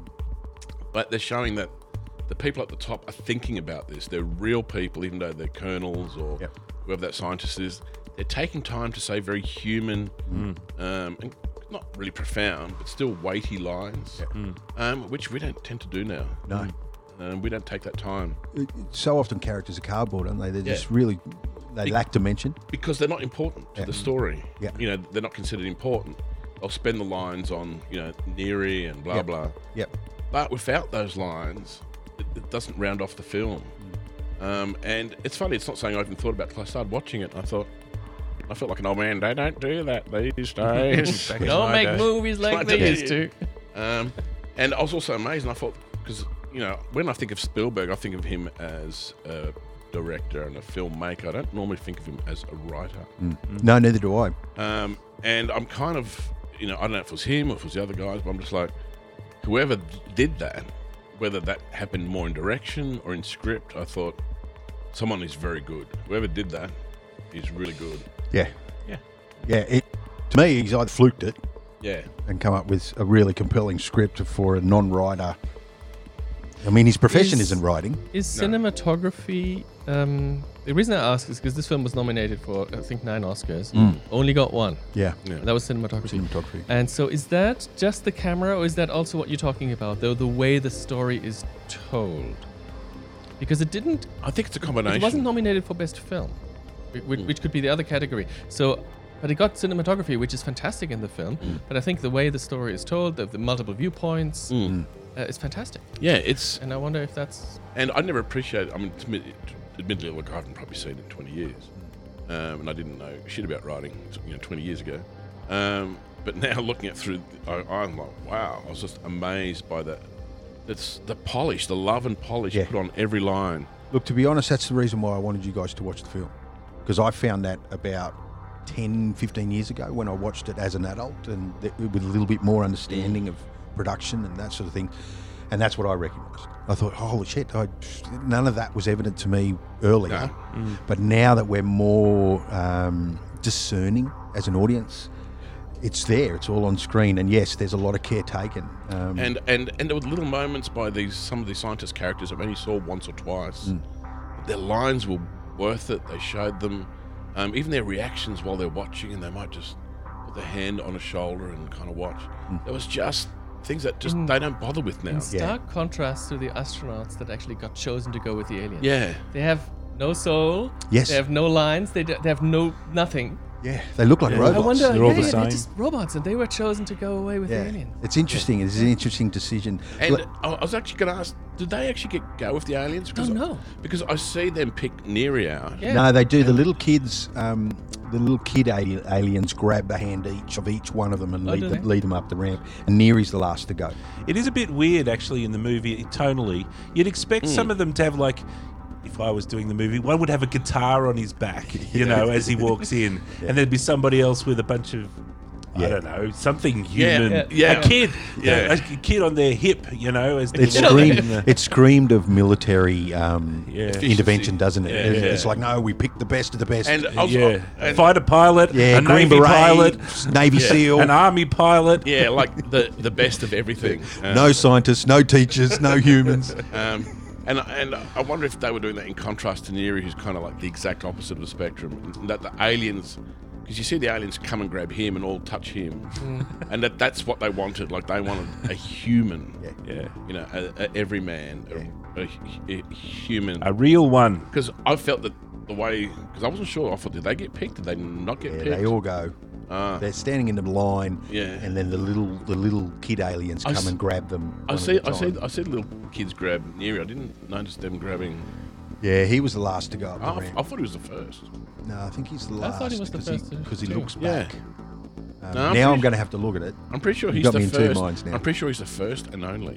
but they're showing that the people at the top are thinking about this. They're real people, even though they're colonels or Yep. whoever that scientist is. They're taking time to say very human, Mm. um, and not really profound, but still weighty lines, um, which we don't tend to do now. No. Um, we don't take that time So often characters are cardboard, aren't they? They're Yeah. just really, they lack dimension. because they're not important to Yeah. the story. Yeah. You know, they're not considered important. They'll spend the lines on, you know, Neri and blah, Yep. blah. Yep. But without those lines, it, it doesn't round off the film. Um, and it's funny, it's not something I even thought about till I started watching it. And I thought, I felt like an old man. They don't do that these days. Back in Don't my make day. movies like Like they they used to. um, and I was also amazed, and I thought, because, you know, when I think of Spielberg, I think of him as a director and a filmmaker. I don't normally think of him as a writer. No, neither do I. Um, and I'm kind of, you know, I don't know if it was him or if it was the other guys, but I'm just like, whoever did that, whether that happened more in direction or in script, I thought someone is very good. Whoever did that is really good. Yeah. Yeah. Yeah. It, to me, he's either fluked it Yeah. and come up with a really compelling script for a non-writer. I mean, his profession Is- isn't writing. Is No. cinematography? Um, the reason I ask is because this film was nominated for I think nine Oscars, only got one. Yeah. Yeah. And that was cinematography. Cinematography. And so, is that just the camera, or is that also what you're talking about, though, the way the story is told? Because it didn't. I think it's a combination. It wasn't nominated for best film, whi- which, which could be the other category. So, but it got cinematography, which is fantastic in the film. But I think the way the story is told, the, the multiple viewpoints, Mm. uh, is fantastic. Yeah, it's, And I wonder if that's. and I never appreciated, I mean, to me- admittedly, look, I haven't probably seen it in twenty years. Um, and I didn't know shit about writing, you know, twenty years ago. Um, but now looking at through, I, I'm like, wow, I was just amazed by that. That's the polish, the love and polish Yeah. put on every line. Look, to be honest, that's the reason why I wanted you guys to watch the film. Because I found that about ten, fifteen years ago when I watched it as an adult and th- with a little bit more understanding of production and that sort of thing. And that's what I recognised. I thought, holy shit, I, none of that was evident to me earlier. No. But now that we're more um, discerning as an audience, it's there. It's all on screen. And yes, there's a lot of care taken. Um, And and and there were little moments by these some of these scientist characters I've only saw once or twice. Mm. Their lines were worth it. They showed them, um, even their reactions while they're watching, and they might just put their hand on a shoulder and kind of watch. Mm. There was just things that just In- they don't bother with now. In stark contrast to the astronauts that actually got chosen to go with the aliens. Yeah, They have no soul. Yes. They have no lines. They, d- they have no nothing. yeah, they look like Yeah. robots. I wonder. They're all yeah, the yeah, they're same. just robots, and they were chosen to go away with the Yeah, aliens. it's interesting. It's an interesting decision. and Look, I I was actually going to ask, did they actually get go with the aliens? Because Don't know. because I see them pick Neri out. Yeah. No, they do. The little kids, um, the little kid ali- aliens grab a hand each of each one of them and Oh, lead do them, they? lead them up the ramp. And Neri's the last to go. It is a bit weird, actually, in the movie, tonally. You'd expect Hmm. some of them to have, like, if I was doing the movie, one would have a guitar on his back, you know, as he walks in. And there'd be somebody else with a bunch of, I Yeah. don't know, something Yeah, human. yeah, yeah. A kid. Yeah. A kid on their hip, you know, as they It walk screamed. in the- It screamed of military um, Yeah. intervention, doesn't it? Yeah, It- yeah. It's like, no, we picked the best of the best. And I was, yeah. and- Fighter pilot, yeah, a Green Navy Beret, pilot, Navy SEAL. an Army pilot. yeah, like the the best of everything. Um, no scientists, no teachers, no humans. Um, And and I wonder if they were doing that in contrast to Neri, who's kind of like the exact opposite of the spectrum. And that the aliens, because you see the aliens come and grab him and all touch him, Mm. and that that's what they wanted. Like they wanted a human, Yeah. Yeah. you know, a, a everyman, a, a, a human. A real one. Because I felt that the way, because I wasn't sure. I thought, did they get picked? Did they not get Yeah, picked? they all go. Ah. They're standing in the line, Yeah. and then the little the little kid aliens I come s- and grab them. I one at see. a I see. time. I see little kids grab Neri. I didn't notice them grabbing. Yeah, he was the last to go up Oh, I, the f- ramp. I thought he was the first. No, I think he's the I last. thought he was the because first, because he, too. looks Yeah. back. Um, No, I'm now I'm pretty- going to have to look at it. I'm pretty sure You he's got the me in two first. minds now. I'm pretty sure he's the first and only.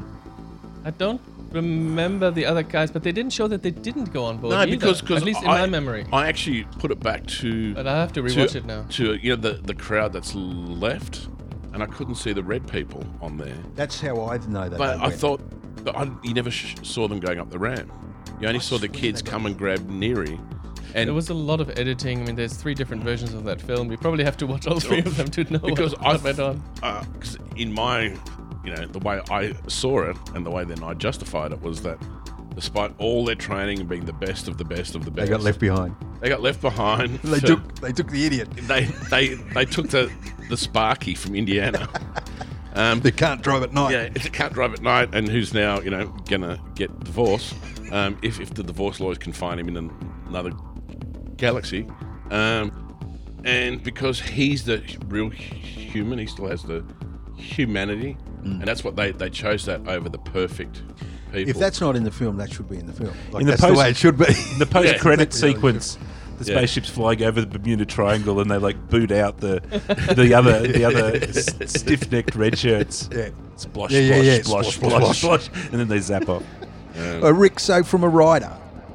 I don't remember the other guys, but they didn't show that they didn't go on board. No, either, because because at least in I, my memory. I actually put it back to. But I have to to, rewatch it now. To you know the the crowd that's left, and I couldn't see the red people on there. That's how I know that. But they I went. thought, but I, you never sh- saw them going up the ramp. You only saw the kids come and grab Neri, and There was a lot of editing. I mean, there's three different versions of that film. We probably have to watch all three of them to know because what, I what went on. uh, 'cause in my, you know, the way I saw it and the way then I justified it was that, despite all their training and being the best of the best of the they best, got left behind. They got left behind. They So took they took the idiot. They they they took the the Sparky from Indiana. Um, They can't drive at night. yeah, it's a can't drive at night, and who's now you know gonna get divorced um, if if the divorce lawyers can find him in an, another galaxy, um, and because he's the real human, he still has the humanity, Mm. and that's what they they chose that over the perfect people. If that's not in the film, that should be in the film. Like, In the that's post- the way it should be. In the post-credit Yeah. sequence, the Yeah. spaceship's flying over the Bermuda Triangle, and they like boot out the the other the other s- stiff-necked red shirts. Yeah. Splosh, Yeah, yeah, splosh, yeah. splosh, Splosh, splosh, splosh. splosh, and then they zap off. Uh, Rick, so from a writer,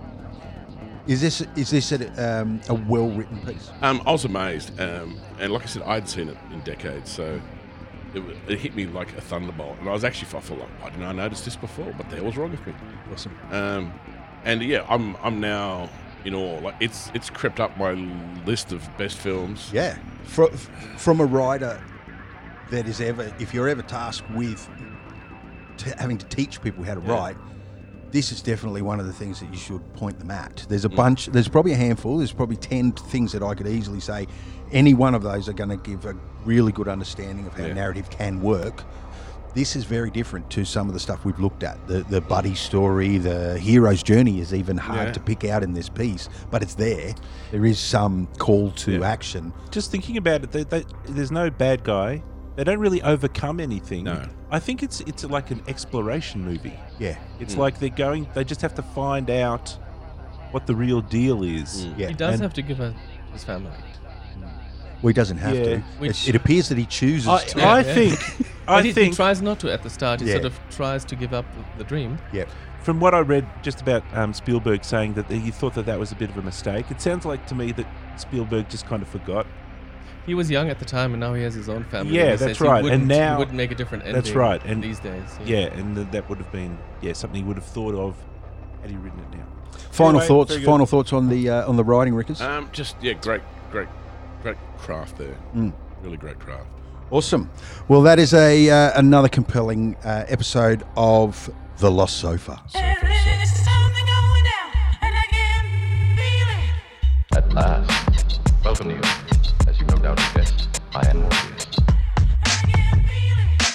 is this is this a, um, a well-written piece? Um, I was amazed, um, and like I said, I'd seen it in decades, so it, wa- it hit me like a thunderbolt. And I was actually, I felt like, why didn't I notice this before? But the hell was wrong with me? Awesome. Um, and yeah, I'm I'm now in awe. Like it's it's crept up my list of best films. Yeah, from from a writer that is ever, if you're ever tasked with t- having to teach people how to Yeah. write, this is definitely one of the things that you should point them at. There's a Mm. bunch. There's probably a handful. There's probably ten things that I could easily say. Any one of those are going to give a really good understanding of how Yeah. narrative can work. This is very different to some of the stuff we've looked at. The the buddy story, the hero's journey is even hard Yeah. to pick out in this piece, but it's there. There is some call to Yeah. action. Just thinking about it, they, they, there's no bad guy. They don't really overcome anything. No. I think it's it's like an exploration movie. Yeah, It's Mm. like they're going. They just have to find out what the real deal is. Mm. yeah. He does And- have to give her his family. Well, he doesn't have Yeah. to. Which- it, it appears that he chooses I, to. I Yeah. think. I But he, think he tries not to at the start. He Yeah. sort of tries to give up the, the dream. Yeah. from what I read just about um, Spielberg saying that he thought that that was a bit of a mistake. It sounds like to me that Spielberg just kind of forgot. He was young at the time, and now he has his own family. Yeah, and he that's says he right. And wouldn't- now- he wouldn't make a different ending. That's right. And these days, Yeah, and th- that would have been yeah something he would have thought of had he written it down. Final Anyway, thoughts. very good. Final thoughts on the uh, on the writing, Rickers. Um, just yeah, great, great, great craft there. Mm. Really great craft. Awesome. Well, that is a uh, another compelling uh, episode of The Lost Sofa. There is something going down, and I can feel it. At last, welcome to you. As you no doubt have guessed, I am Morpheus. I can feel it.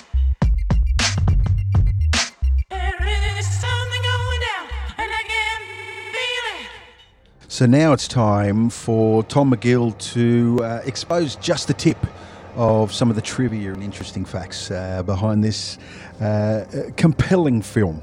There is something going down, and I can feel it. So now it's time for Tom McGill to uh, expose just the tip of some of the trivia and interesting facts uh, behind this uh, uh, compelling film.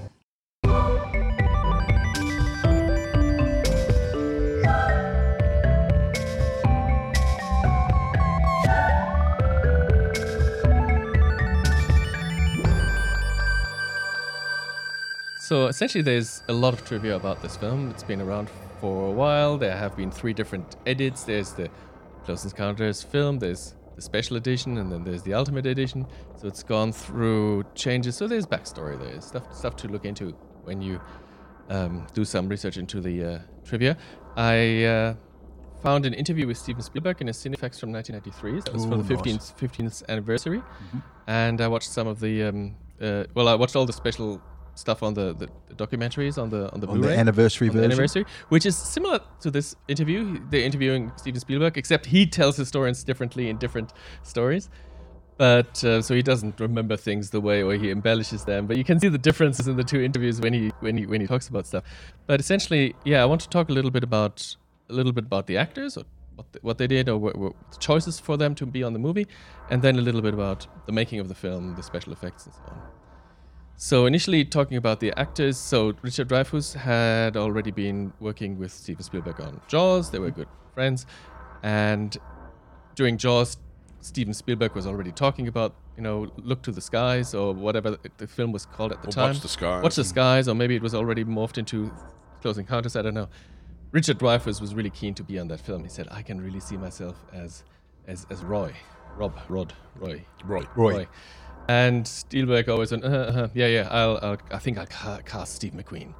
So essentially, there's a lot of trivia about this film. It's been around for a while. There have been three different edits. There's the Close Encounters film, there's the special edition, and then there's the Ultimate edition. So it's gone through changes. So there's backstory. There's stuff stuff to look into when you um, do some research into the uh, trivia. I uh, found an interview with Steven Spielberg in a Cinefex from nineteen ninety-three. That was Ooh, for the nice. fifteenth, fifteenth anniversary. And I watched some of the, um, uh, well, I watched all the special stuff on the, the, the documentaries on the on the On the Blu-ray. anniversary on the version. anniversary, which is similar to this interview. They're interviewing Steven Spielberg, except he tells his stories differently in different stories. But uh, so he doesn't remember things the way, or he embellishes them. But you can see the differences in the two interviews when he when he when he talks about stuff. But essentially, yeah, I want to talk a little bit about a little bit about the actors, or what the, what they did, or what, what choices for them to be on the movie, and then a little bit about the making of the film, the special effects, and so on. So initially talking about the actors, so Richard Dreyfuss had already been working with Steven Spielberg on Jaws. They were good friends, and during Jaws, Steven Spielberg was already talking about, you know, Look to the Skies, or whatever the, the film was called at the Or time. Watch the Skies. Watch the Skies, or maybe it was already morphed into Close Encounters, I don't know. Richard Dreyfuss was really keen to be on that film. He said, I can really see myself as as as Roy. Rob, Rod, Roy. Roy. Roy. And Spielberg always went, uh, uh, yeah, yeah, I'll, I'll, I think I'll ca- cast Steve McQueen.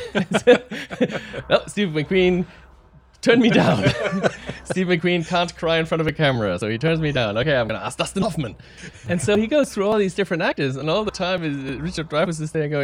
No, Steve McQueen turned me down. Steve McQueen can't cry in front of a camera, so he turns me down. Okay, I'm going to ask Dustin Hoffman. And so he goes through all these different actors, and all the time is uh, Richard Dreyfuss is there going,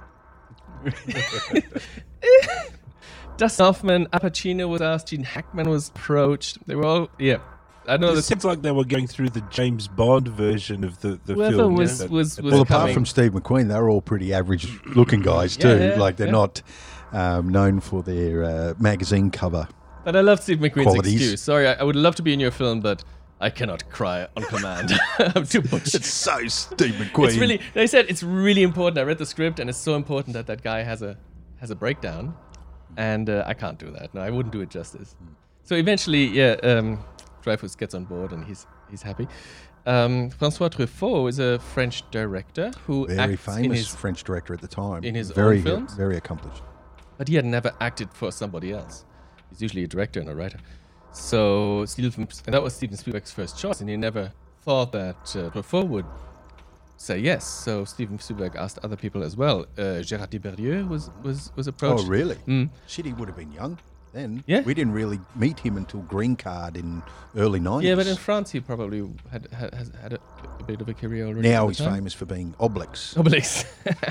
Dustin Hoffman, Al Pacino was asked, Gene Hackman was approached. They were all, yeah. I know It that sounds like they were going through the James Bond version of the, the whoever film. was, yeah. was, was Well, apart coming. from Steve McQueen, they're all pretty average-looking guys too. Yeah, yeah, like they're yeah. not um, known for their uh, magazine cover. But I love Steve McQueen's Qualities. excuse. Sorry, I, I would love to be in your film, but I cannot cry on command. I'm too butch. It's so Steve McQueen. It's really. They said it's really important. I read the script, and it's so important that that guy has a has a breakdown, and uh, I can't do that. No, I wouldn't do it justice. So eventually, yeah, um, Dreyfuss gets on board, and he's he's happy. Um, François Truffaut is a French director who very acts famous in his, French director at the time. in his own very films? very accomplished. but he had never acted for somebody else. He's usually a director and a writer. So Steven, and that was Steven Spielberg's first choice, and he never thought that uh, Truffaut would say yes. So Steven Spielberg asked other people as well. Uh, Gérard Depardieu was was was approached. Oh, really? Mm. Shit, he would have been young then. Yeah. We didn't really meet him until Green Card in early nineties. Yeah, but in France he probably had had, has had a, a bit of a career already. now at the he's time. famous for being Obelix. Obelix.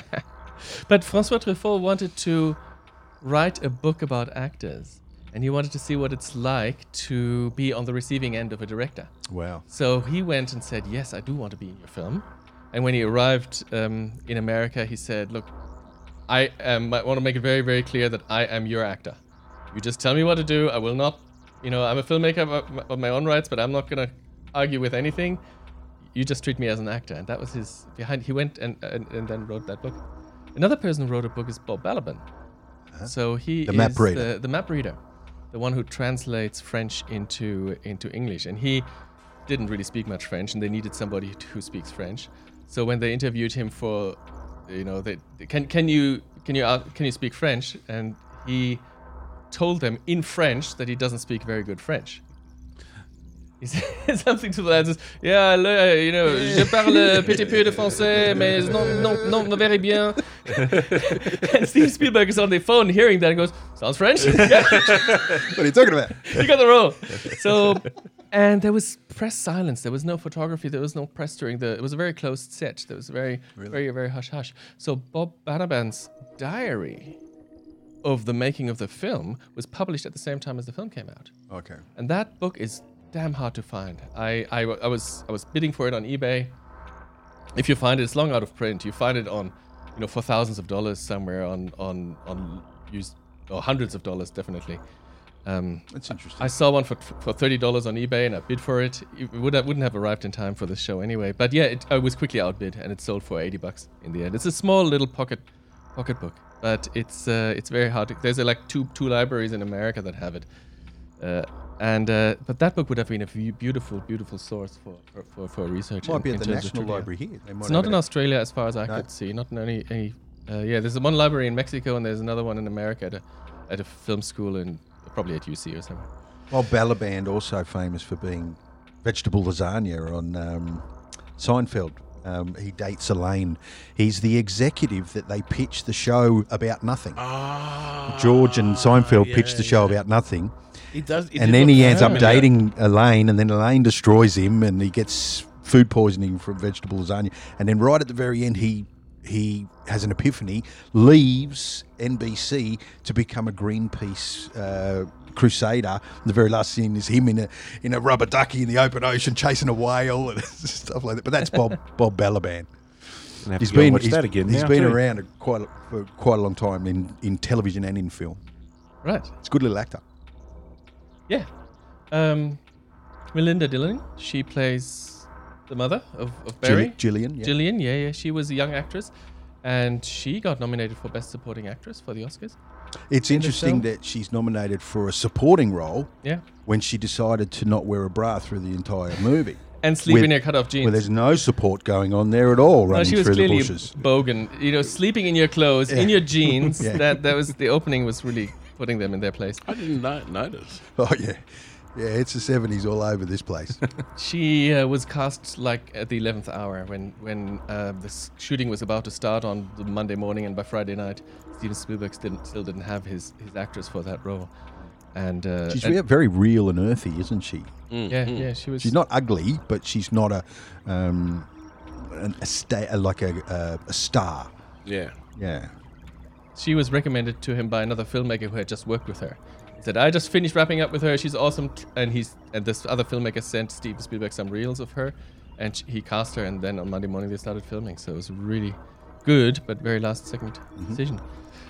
But François Truffaut wanted to write a book about actors, and he wanted to see what it's like to be on the receiving end of a director. Wow. So he went and said, yes, I do want to be in your film. And when he arrived um, in America, he said, look, I um, I want to make it very, very clear that I am your actor. You just tell me what to do. I will not, you know, I'm a filmmaker of, of my own rights, but I'm not going to argue with anything. You just treat me as an actor. And that was his behind. He went and, and, and then wrote that book. Another person who wrote a book is Bob Balaban. So he The is map reader. The, the map reader, the one who translates French into into English. And he didn't really speak much French, and they needed somebody t- who speaks French. So when they interviewed him for, you know, they can can you can you uh, can you speak French? And he told them in French that he doesn't speak very good French. He said something to the lads, yeah, le, you know, je parle un petit peu de français, mais non, non, non, very bien. And Steven Spielberg is on the phone hearing that and goes, sounds French? Yeah, What are you talking about? you got the role. So, and there was press silence. There was no photography. There was no press during the, it was a very closed set. There was very, very, very hush hush. So Bob Balaban's diary of the making of the film was published at the same time as the film came out. Okay. And that book is damn hard to find. I, I, I was I was bidding for it on eBay. If you find it, it's long out of print. You find it on, you know, for thousands of dollars somewhere on on on used or hundreds of dollars definitely. Um, That's interesting. I saw one for for thirty dollars on eBay and I bid for it. It would have, wouldn't have arrived in time for the show anyway. But yeah, it, I was quickly outbid and it sold for eighty bucks in the end. It's a small little pocket pocket book, but it's uh, it's very hard. To, there's uh, like two two libraries in America that have it. Uh, and uh, but that book would have been a v- beautiful, beautiful source for for, for, for research. Might in- be in at the terms of National trivia. Library here. They might It's have not it in at- Australia, as far as I No. could see. Not in any. any uh, yeah, there's one library in Mexico, and there's another one in America at a, at a film school in probably at U C or somewhere. Well, Balaban also famous for being vegetable lasagna on um, Seinfeld. Um, he dates Elaine. He's the executive that they pitch the show about nothing. Ah, George and Seinfeld yeah, pitched the show yeah. about nothing. He does, it And did then look he ends up familiar. dating Elaine, and then Elaine destroys him, and he gets food poisoning from vegetable lasagna. And then right at the very end, he he has an epiphany, leaves N B C to become a Greenpeace uh, crusader. The very last scene is him in a in a rubber ducky in the open ocean chasing a whale and stuff like that. But that's Bob Bob Balaban. Gonna have He's to go and been watch he's, that again. he's now been too. around a quite a, for quite a long time in, in television and in film. Right. It's a good little actor. Yeah. Um, Melinda Dillon. She plays the mother of, of Barry. Gill- Gillian. Yeah. Gillian, yeah, yeah. She was a young actress, and she got nominated for Best Supporting Actress for the Oscars. It's in the interesting film. that she's nominated for a supporting role Yeah. when she decided to not wear a bra through the entire movie. And sleep With- in her cut-off jeans. Where there's no support going on there at all, No, running she was through the clearly bushes. bogan. You know, sleeping in your clothes, in Yeah. your jeans. Yeah. That that was the opening was really putting them in their place. I didn't no- notice. Oh yeah, yeah. It's the seventies all over this place. She uh, was cast like at the eleventh hour when when uh, the s- shooting was about to start on the Monday morning, and by Friday night, Steven Spielberg still, still didn't have his, his actress for that role. And uh, She's and- re- very real and earthy, isn't she? yeah, yeah, she was. She's not ugly, but she's not a um, an, a sta- like a, a a star. Yeah. Yeah. She was recommended to him by another filmmaker who had just worked with her. He said, "I just finished wrapping up with her. She's awesome." t- And he's and this other filmmaker sent Steven Spielberg some reels of her, and sh- he cast her. And then on Monday morning they started filming. So it was really good, but very last second Mm-hmm. decision.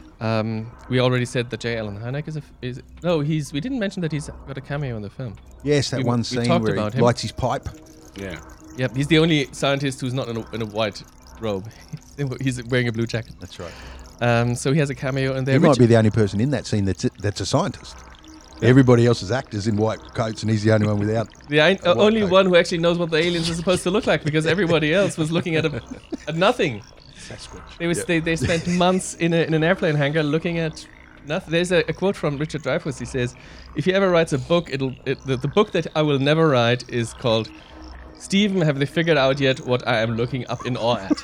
Um, we already said that J. Allen Hynek is a f- is no. He's we didn't mention that he's got a cameo in the film. Yes, that We- one we scene talked where about he him. lights his pipe. Yeah. Yep, he's the only scientist who's not in a, in a white robe. He's wearing a blue jacket. That's right. Um, so he has a cameo in there. He might Richard- be the only person in that scene that's that's a scientist. Everybody else is actors in white coats, and he's the only one without. The I, uh, white only coat. one who actually knows what the aliens are supposed to look like, because everybody else was looking at a, at nothing. They was they, they spent months in, a, in an airplane hangar looking at nothing. There's a, a quote from Richard Dreyfuss. He says, "If he ever writes a book, it'll it, the, the book that I will never write is called Stephen. Have they figured out yet what I am looking up in awe at?"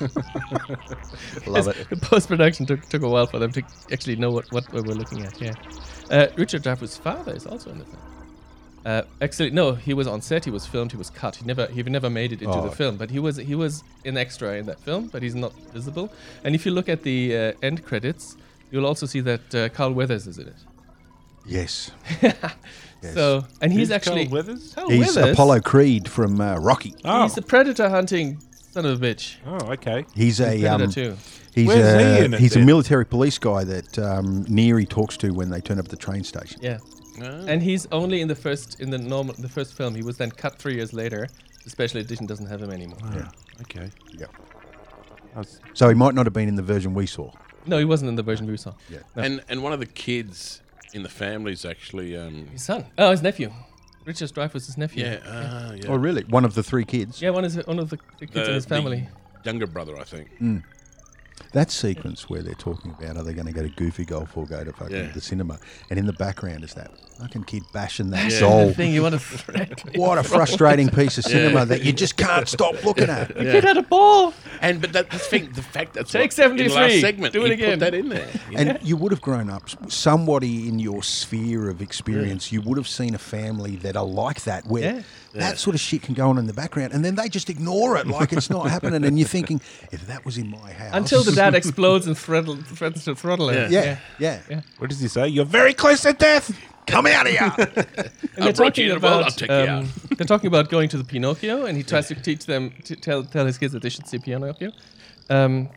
Love it. The post production took took a while for them to actually know what what we were looking at. Yeah, uh, Richard Dreyfuss' father is also in the film. Uh, actually, no, he was on set. He was filmed. He was cut. He never, he never made it into Oh, the okay. film. But he was, he was an extra in that film. But he's not visible. And if you look at the uh, end credits, you'll also see that uh, Carl Weathers is in it. Yes. Yes. So, and he's Who's actually Carl Weathers? Carl He's Weathers, Apollo Creed from uh, Rocky. Oh, He's a predator hunting son of a bitch. oh, okay. He's a Predator um, too. he's Where's a he in it he's a then? military police guy that um, Neary talks to when they turn up at the train station. Yeah. And he's only in the first in the normal the first film. He was then cut three years later. The special edition doesn't have him anymore. Yeah. Okay. Yeah. I was- So he might not have been in the version we saw. No, he wasn't in the version we saw. Yeah. No. And and one of the kids in the family is actually um His son. Oh, his nephew. Richard Dreyfuss' nephew. yeah uh, yeah Oh, really? One of the three kids. Yeah, one is one of the, the kids The- in his the family. younger brother, I think. That sequence where they're talking about are they going to go to Goofy Golf or go to fucking Yeah. the cinema, and in the background is that fucking kid bashing that Yeah. doll. The thing you want to threat. What a frustrating piece of cinema that you just can't stop looking at. The kid had a ball. And but that, the thing, the fact that's Take what- seventy-three. In the last segment, Do it he again. Put that in there. Yeah. And you would have grown up, somebody in your sphere of experience, you would have seen a family that are like that, where Yeah. that sort of shit can go on in the background, and then they just ignore it like it's not happening. And you're thinking, if that was in my house. Until the dad explodes and throttle, threatens to throttle him. Yeah, yeah. Yeah. What does he say? You're very close to death. Come out of here. And I they're brought you talking in a bowl, I'll about take you out. um, they're talking about going to the Pinocchio, and he tries to teach them to tell tell his kids that they should see Pinocchio. Um,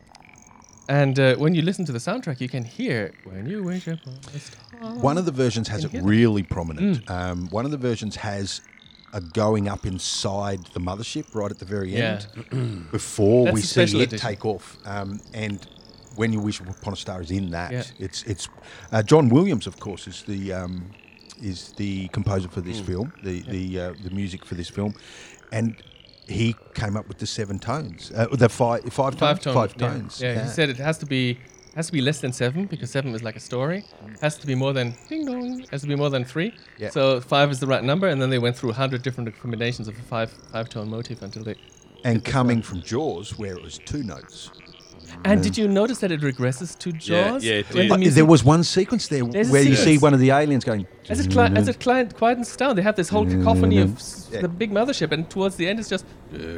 and uh, when you listen to the soundtrack, you can hear "When You Wake Up on a Star." One of the versions has Can it you hear that? really prominent. Mm. Um, one of the versions has a going up inside the mothership right at the very Yeah. end before That's we the see special it edition. take off. Um, and When You Wish Upon a Star is in that. Yeah. It's it's uh, John Williams, of course, is the um, is the composer for Mm. this film, the the uh, the music for this film, and he came up with the seven tones, uh, the five five Five tones, tone. five yeah. tones. Yeah, he said it has to be has to be less than seven because seven is like a story. Has to be more than ding dong. Has to be more than three. Yeah. So five is the right number, and then they went through a hundred different combinations of a five five tone motif until they. And coming from Jaws, where it was two notes. And did you notice that it regresses to Jaws? yeah, it When did. the Uh, music- There was one sequence there There's a where you see sequence. one of the aliens going. As it, cli- as it cli- quietens down, they have this whole cacophony of s- Yeah. the big mothership, and towards the end, it's just.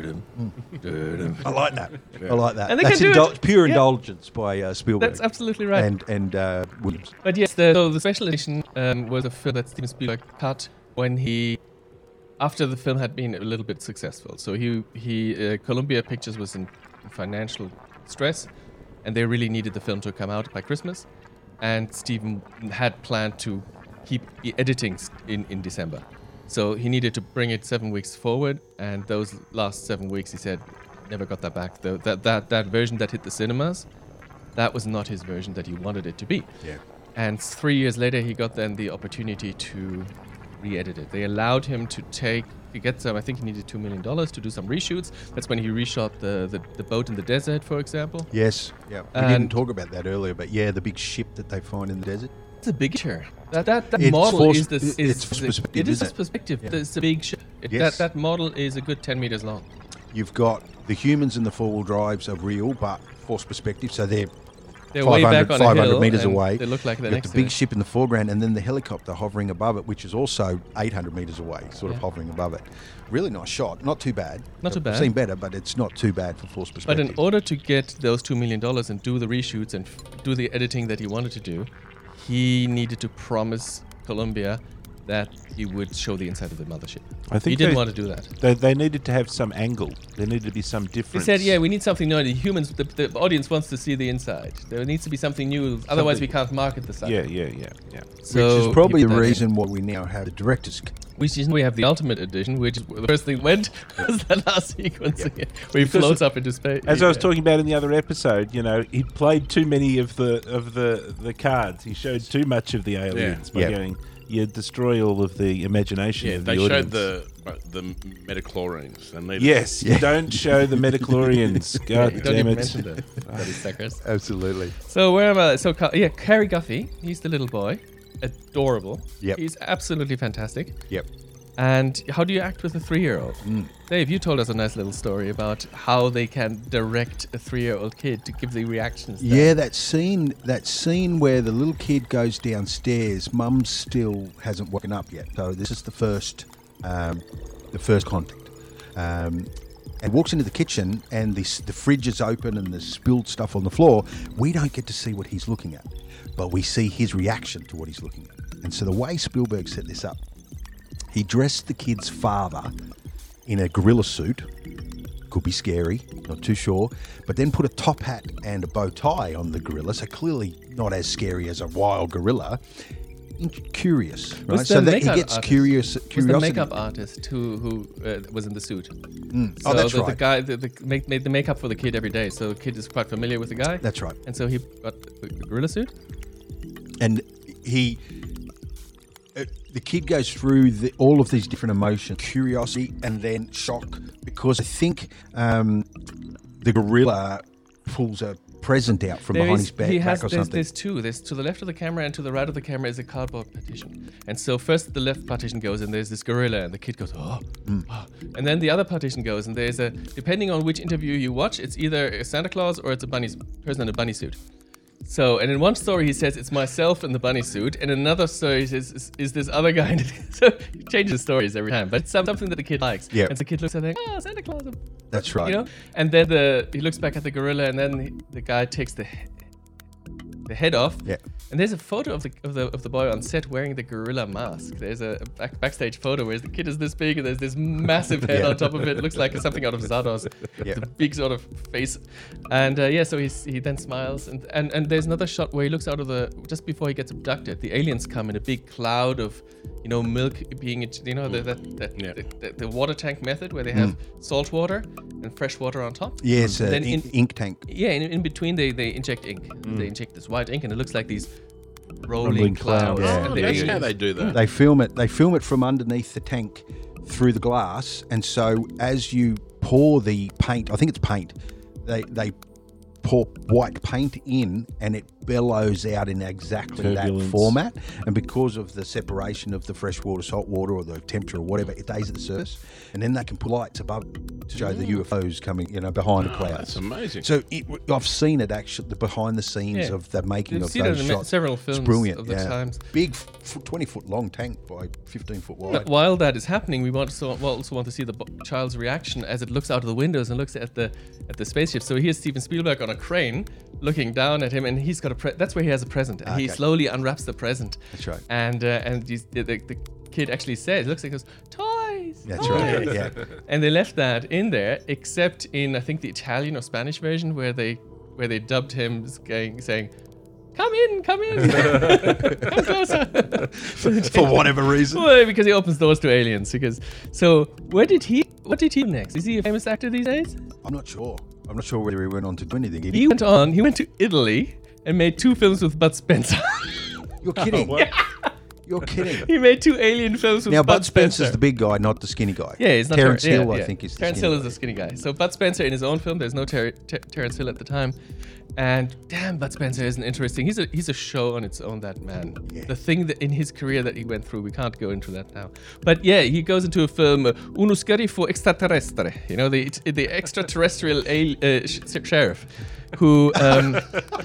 I like that. I like that. And they That's can do indul- it. pure Yeah. indulgence by uh, Spielberg. That's absolutely right. And and uh, Williams. But yes, the, so the special edition um, was a film that Steven Spielberg cut when he, after the film had been a little bit successful. So he, he uh, Columbia Pictures was in financial stress, and they really needed the film to come out by Christmas. And Steven had planned to keep the editing s- in, in December. So he needed to bring it seven weeks forward, and those last seven weeks, he said, never got that back. The, that, that, that version that hit the cinemas, that was not his version that he wanted it to be. Yeah. And three years later, he got then the opportunity to re-edit it. They allowed him to take, to get some, I think he needed two million dollars to do some reshoots. That's when he reshot the, the, the boat in the desert, for example. Yes. Yeah. We And- didn't talk about that earlier, but yeah, the big ship that they find in the desert. It's a big picture. That, that, that It's model forced- is this. it's Is, forced is- perspective, it is isn't a it? perspective. Yeah. It's a big ship. It, Yes. that, that model is a good ten meters long. You've got the humans and the four-wheel drives are real, but forced perspective, so they're They're way back on a five hundred hill, meters and away. they look like they're You've got next the big to it. ship in the foreground, and then the helicopter hovering above it, which is also eight hundred meters away, sort of Yeah. hovering above it. Really nice shot. Not too bad. Not too I've bad. seen better, but it's not too bad for forced But perspective. in order to get those two million dollars and do the reshoots and f- do the editing that he wanted to do, he needed to promise Columbia that he would show the inside of the mothership. I think he didn't they- want to do that. They, they needed to have some angle. There needed to be some He difference. said, "Yeah, we need something new. The humans, the, the audience wants to see the inside. There needs to be something new. Otherwise, we can't market the site." Yeah, yeah, yeah, yeah. So which is probably he the put that in. reason why we now have the director's cut. Which is we have the ultimate edition, which is the first thing went was that last sequence again, where he Because floats up into space. As I was Yeah. talking about in the other episode, you know, he played too many of the of the the cards. He showed too much of the aliens by Yeah. going, you destroy all of the imagination Yeah, of the they audience. showed the uh, the metachlorians, and they Yes, you don't show the metachlorians. Yeah, God you don't damn even it. mention the bloody suckers. Absolutely. So where am I? So Ca- yeah, Cary Guffey, he's the little boy, adorable. Yep. He's absolutely fantastic. Yep. And how do you act with a three-year-old? Mm. Dave, you told us a nice little story about how they can direct a three-year-old kid to give the reactions. that- Yeah, that scene, that scene where the little kid goes downstairs. Mum still hasn't woken up yet, so this is the first, um, the first contact. Um, and walks into the kitchen, and the s- the fridge is open, and there's spilled stuff on the floor. We don't get to see what he's looking at, but we see his reaction to what he's looking at. And so the way Spielberg set this up, he dressed the kid's father in a gorilla suit. Could be scary, not too sure. But then put a top hat and a bow tie on the gorilla, so clearly not as scary as a wild gorilla. In- Curious, right? Was So the that he makeup gets artist- curious. Was the Curiosity. makeup artist who who uh, was in the suit? Mm. So Oh, that's the, right. the guy the, the, make, made the makeup for the kid every day, so the kid is quite familiar with the guy. That's right. And so he got the, the gorilla suit. And he, uh, the kid goes through the, all of these different emotions: curiosity and then shock, because I think um, the gorilla pulls a present out from There behind is- his back, he back has, or there's, something. there's two. There's to the left of the camera and to the right of the camera is a cardboard partition. And so first the left partition goes and there's this gorilla and the kid goes, oh, Mm. oh. And then the other partition goes and there's a, depending on which interview you watch, it's either a Santa Claus or it's a bunny person in a bunny suit. So, and in one story he says it's myself in the bunny suit, and in another story he says is, is this other guy. So he changes stories every time, but it's some- something that the kid likes. Yeah. And the kid looks at it, oh, Santa Claus. That's right. You know, and then the he looks back at the gorilla, and then he, the guy takes the he- the head off. Yeah. And there's a photo of the of the of the boy on set wearing the gorilla mask. There's a, a back, backstage photo where the kid is this big and there's this massive head Yeah. on top of it. It looks like something out of Zardoz. Yeah. The big sort of face. And uh, yeah, so he's, he then smiles, and, and and there's another shot where he looks out of the just before he gets abducted. The aliens come in a big cloud of, you know, milk being, you know, the, that that Yeah. the, the, the water tank method where they have salt water and fresh water on top. Yes, uh, And then ink, in- ink tank. Yeah, in, in between they, they inject ink. They inject this white ink, and it looks like these rolling, Rolling clouds. clouds. Yeah. And Oh, the that's how aliens- they do that. They film it. They film it from underneath the tank through the glass, and so as you pour the paint, I think it's paint. They they pour white paint in, and it bellows out in exactly that Turbulence. format, and because of the separation of the fresh water, salt water, or the temperature or whatever, it stays at the surface, and then they can put lights above to show the U F Os coming, you know, behind the Oh, clouds. that's amazing. So it, I've seen it actually, the behind the scenes Yeah. of the making You've of seen it those in ma- shots. several It's films brilliant, of the yeah. times. Big, f- twenty foot long tank by fifteen foot wide. But while that is happening, we want to we also want to see the b- child's reaction as it looks out of the windows and looks at the at the spaceship. So here's Steven Spielberg on a crane looking down at him, and he's got a pre- that's where he has a present. And he Okay. slowly unwraps the present. That's right. And uh, and he's, the, the, the kid actually says, looks like he goes, toys. That's toys." right. Yeah. And they left that in there, except in I think the Italian or Spanish version where they where they dubbed him going, saying, "Come in, come in, come closer." For whatever reason. Well, because he opens doors to aliens. Because so, where did he? What did he do next? Is he a famous actor these days? I'm not sure. I'm not sure whether he went on to do anything. Did He went on. He went to Italy and made two films with Bud Spencer. You're kidding. You're kidding. He made two alien films with Now, Bud, Bud Spencer. Spencer's the big guy, not the skinny guy. Yeah, he's not Terrence Ter- yeah, Hill, I yeah. think, is the Terrence skinny Hill is guy. the skinny guy. So Bud Spencer in his own film, there's no Ter- Ter- Terrence Hill at the time, and damn, Bud Spencer isn't interesting. He's a he's a show on its own. That man, Yeah. the thing that in his career that he went through, we can't go into that now. But yeah, he goes into a film, uh, Uno Scarifo Extraterrestre. You know, the the extraterrestrial al- uh, sh- sheriff, who. Um,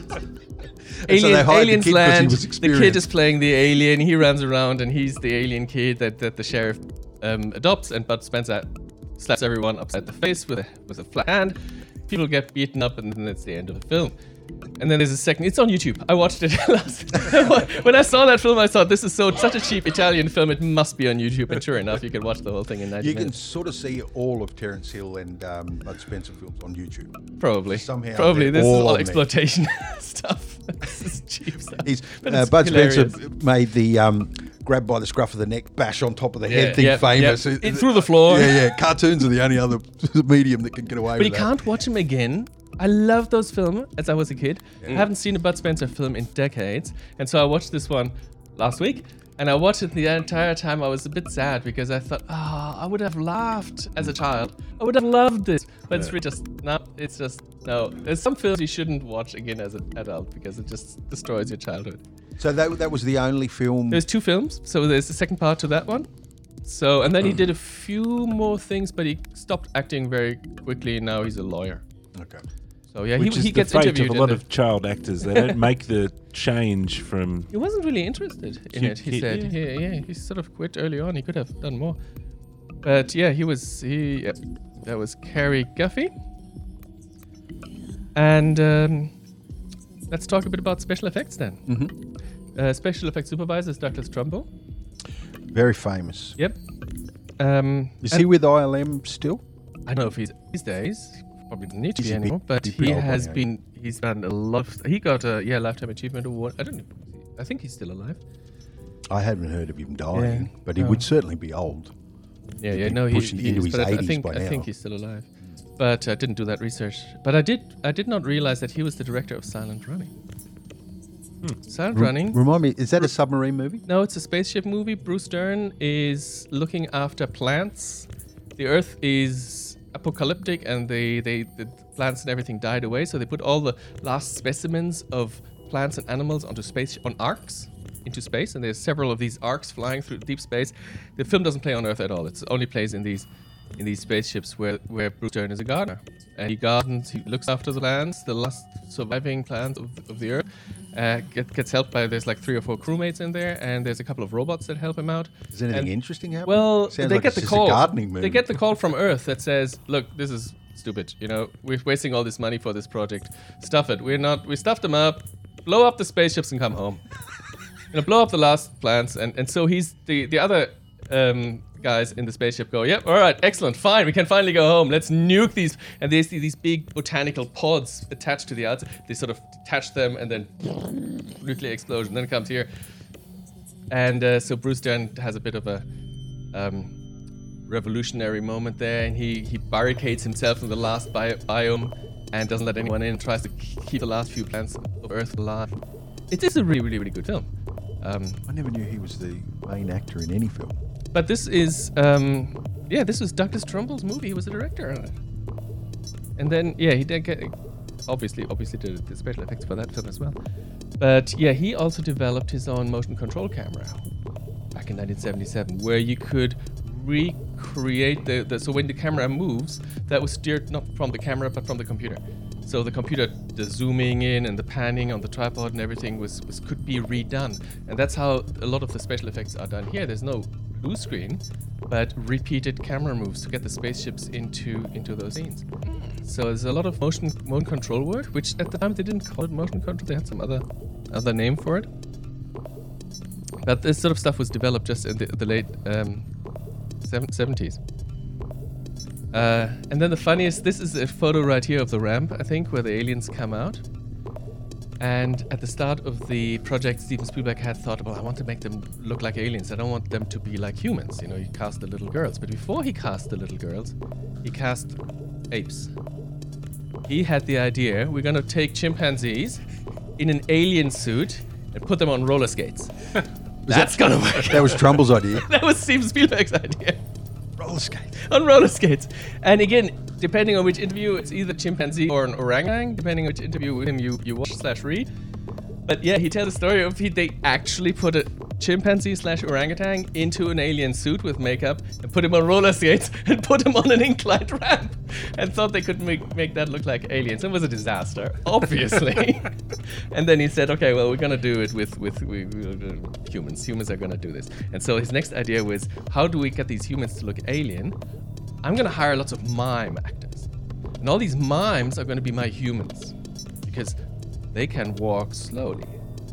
Alien, they hired the aliens kid 'cause he land. was The kid experienced. is playing the alien. He runs around and he's the alien kid that, that the sheriff um, adopts. And Bud Spencer slaps everyone upside the face with a with a flat hand. People get beaten up, and then that's the end of the film. And then there's a second. It's on YouTube. I watched it last. When I saw that film, I thought this is so such a cheap Italian film. It must be on YouTube. And sure enough, you can watch the whole thing in ninety You can minutes. sort of see all of Terrence Hill and um, Bud Spencer films on YouTube. Probably. somehow Probably. they're This is all all on there. exploitation stuff. This is cheap stuff. He's, But uh, it's Bud hilarious. Spencer made the um, grab by the scruff of the neck, bash on top of the Yeah, head thing yeah, famous. yeah. It- through the floor. Yeah, yeah. Cartoons are the only other medium that can get away But with you that. can't watch them again. I loved those films as I was a kid. I haven't seen a Bud Spencer film in decades. And so I watched this one last week. And I watched it the entire time. I was a bit sad because I thought, oh, I would have laughed as a child. I would have loved this. But it's really just, no, it's just, no. There's some films you shouldn't watch again as an adult because it just destroys your childhood. So that, that was the only film. There's two films. So there's the second part to that one. So, and then he did a few more things, but he stopped acting very quickly. And now he's a lawyer. Okay. So yeah, Which he, is he the gets fate interviewed. of a in lot the- of child actors. They don't make the change from. He wasn't really interested in He- it. He, he- said, yeah. yeah. yeah, he sort of quit early on. He could have done more, but yeah, he was he. Yeah, that was Cary Guffey, and um, let's talk a bit about special effects then. Mm-hmm. Uh, special effects supervisor is Douglas Trumbull. Very famous. Yep. Um, Is and he with I L M still? I don't know if he's these days. He probably doesn't need to He's be a bit- anymore, but he's a bit he old has one, yeah. been. He's done a lot. Of, he got a yeah lifetime achievement award. I don't know. I think he's still alive. I haven't heard of him dying, Yeah. but he No. would certainly be old. Yeah, He'd yeah, be no, he, pushing he into is, his but I- I eighties think by I think now. he's still alive. But I didn't do that research. But I did I did not realize that he was the director of Silent Running. Silent Re- Running. Remind me, is that a submarine movie? No, it's a spaceship movie. Bruce Dern is looking after plants. The Earth is apocalyptic, and they, they the plants and everything died away. So they put all the last specimens of plants and animals onto space on arcs into space, and there's several of these arcs flying through deep space. The film doesn't play on Earth at all. It only plays in these in these spaceships where where Bruce Dern is a gardener, and he gardens. He looks after the lands, the last surviving plants of, of the Earth. Uh, get, gets helped by there's like three or four crewmates in there, and there's a couple of robots that help him out. Is anything And- interesting happening? Well, Sounds they like get it's the just call. a gardening movie. They get the call from Earth that says, "Look, this is stupid. You know, we're wasting all this money for this project. Stuff it. We're not. We stuffed them up. Blow up the spaceships and come home. You know, blow up the last plants." And and so he's the the other um, guys in the spaceship go, "Yep, all right, excellent, fine. We can finally go home. Let's nuke these." And they see these big botanical pods attached to the outside. They sort of attach them, and then nuclear explosion. Then it comes here. And uh, so Bruce Dern has a bit of a um, revolutionary moment there, and he, he barricades himself in the last bio- biome and doesn't let anyone in, tries to k- keep the last few plants of Earth alive. It is a really, really, really good film. Um, I never knew he was the main actor in any film. but this is, um, yeah, this was Douglas Trumbull's movie. He was the director on it. And then, yeah, he did get, obviously, obviously did the special effects for that film as well. But yeah, he also developed his own motion control camera back in nineteen seventy-seven, where you could recreate the, the so when the camera moves, that was steered not from the camera but from the computer. So the computer, the zooming in and the panning on the tripod and everything was, was could be redone, and that's how a lot of the special effects are done here. There's no blue screen, but repeated camera moves to get the spaceships into into those scenes. So there's a lot of motion motion control work, which at the time they didn't call it motion control; they had some other other name for it. But this sort of stuff was developed just in the, the late um, seventies. Uh, and then the funniest, this is a photo right here of the ramp, I think, where the aliens come out. And at the start of the project, Steven Spielberg had thought, well, I want to make them look like aliens. I don't want them to be like humans. You know, he cast the little girls. But before he cast the little girls, he cast apes. He had the idea, we're going to take chimpanzees in an alien suit and put them on roller skates. That's going to work. That was Trumbull's idea. That was Steven Spielberg's idea. Roller skate. On roller skates. And again, depending on which interview, it's either chimpanzee or an orangutan, depending on which interview with him you, you watch slash read. But yeah, he tells the story of he, they actually put a chimpanzee slash orangutan into an alien suit with makeup and put him on roller skates and put him on an inclined ramp and thought they could make, make that look like aliens. It was a disaster, obviously. And then he said, okay, well, we're going to do it with, with we, we, uh, humans. Humans are going to do this. And so his next idea was, how do we get these humans to look alien? I'm going to hire lots of mime actors. And all these mimes are going to be my humans because they can walk slowly.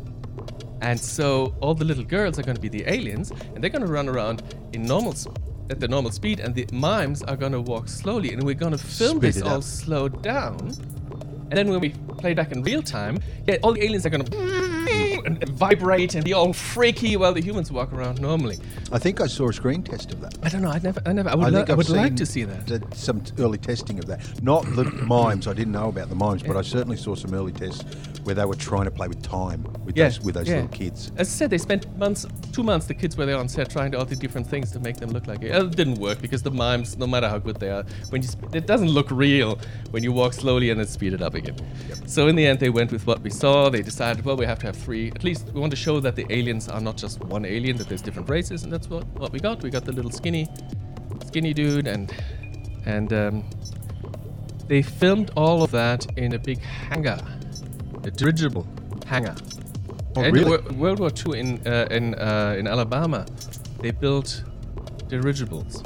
And so all the little girls are going to be the aliens, and they're going to run around in normal sp- at the normal speed, and the mimes are going to walk slowly, and we're going to film Speed this it all up. slowed down. And then when we play back in real time, yeah, all the aliens are going to and vibrate and be all freaky while the humans walk around normally. I think I saw a screen test of that. I don't know. I never. I never. I would. I lo- think I I've would like seen to see that. the- some t- early testing of that. Not the mimes. I didn't know about the mimes, but I certainly saw some early tests where they were trying to play with time with Yeah, those with those yeah. little kids. As I said, they spent months, two months, the kids were there on set trying all the different things to make them look like it. It didn't work because the mimes, no matter how good they are, when you sp- it doesn't look real when you walk slowly and then speed it up again. So in the end, they went with what we saw. They decided, well, we have to have three. At least we want to show that the aliens are not just one alien, that there's different races, and that's what, what we got. We got the little skinny, skinny dude, and and um, they filmed all of that in a big hangar, a dirigible hangar. Oh, And really? Wo- World War Two in uh, in uh, in Alabama, they built dirigibles,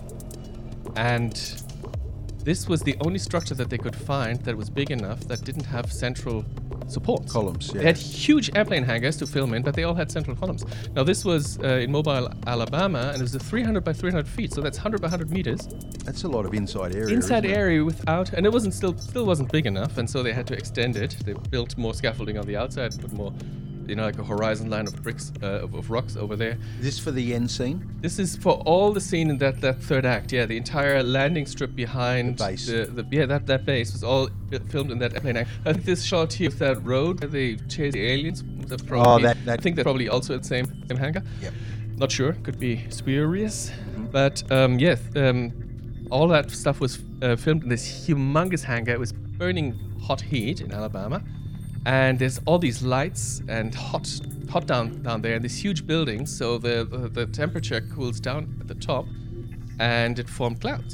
and this was the only structure that they could find that was big enough that didn't have central supports. Columns, yeah. They had huge airplane hangars to film in, but they all had central columns. Now this was uh, in Mobile, Alabama, and it was a three hundred by three hundred feet, so that's one hundred by one hundred meters. That's a lot of inside area. Inside isn't it? area without, and it wasn't still still wasn't big enough, and so they had to extend it. They built more scaffolding on the outside, put more, you know, like a horizon line of bricks uh, of, of rocks over there. Is this for the end scene? This is for all the scene in that, that third act. Yeah, the entire landing strip behind The base. The, the, yeah, that, that base was all uh, filmed in that airplane act. I think this shot here with that road where they chase the aliens. That's probably, that- that- I think that's probably also the same same hangar. Yep. Not sure. Could be spurious. But um, yes, um, all that stuff was uh, filmed in this humongous hangar. It was burning hot heat in Alabama. And there's all these lights and hot, hot down down there, and these huge buildings. So the, the the temperature cools down at the top, and it formed clouds.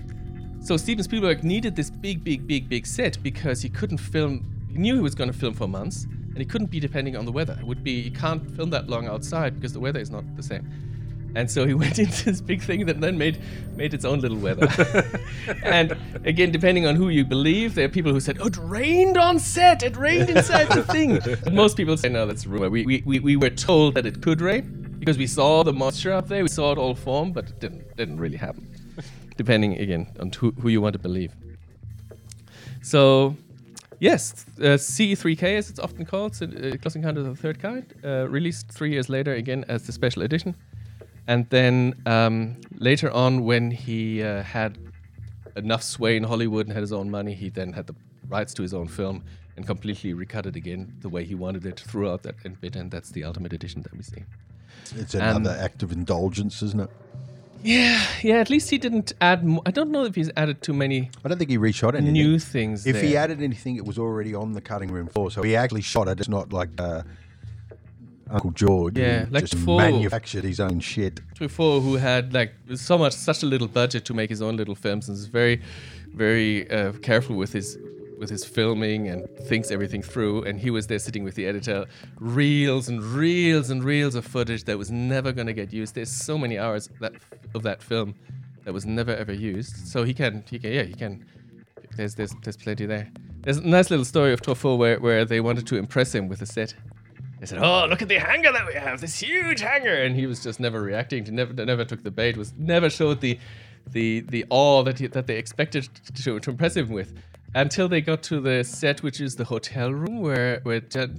So Steven Spielberg needed this big, big, big, big set because he couldn't film. He knew he was going to film for months, and he couldn't be depending on the weather. It would be you can't film that long outside because the weather is not the same. And so he went into this big thing that then made made its own little weather. And again, depending on who you believe, there are people who said, "Oh, it rained on set. It rained inside the thing." But most people say, "No, that's a rumor. We, we we we were told that it could rain because we saw the moisture up there. We saw it all form, but it didn't didn't really happen." Depending again on who who you want to believe. So, yes, uh, C E three K, as it's often called, so, uh, Close Encounters of the Third Kind, uh, released three years later again as the special edition. And then um, later on, when he uh, had enough sway in Hollywood and had his own money, he then had the rights to his own film and completely recut it again the way he wanted it throughout that end bit, and that's the ultimate edition that we see. It's And- another act of indulgence, isn't it? Yeah, yeah. At least he didn't add. Mo- I don't know if he's added too many I don't think he reshot anything. new things. If he there. added anything, it was already on the cutting room floor. So he actually shot it. It's not like uh, Uncle George. Yeah, who like just Defoe. manufactured his own shit. Truffaut, who had like so much, such a little budget to make his own little films, and is very, very uh, careful with his with his filming and thinks everything through. And he was there sitting with the editor, reels and reels and reels of footage that was never going to get used. There's so many hours that of that film that was never ever used. So he can, he can, yeah, he can. There's there's there's plenty there. There's a nice little story of Truffaut where where they wanted to impress him with a set. They said, "Oh, look at the hangar that we have! This huge hangar!" And he was just never reacting. To never, never took the bait. Was never showed the, the, the awe that he, that they expected to, to impress him with, until they got to the set, which is the hotel room where where Jen,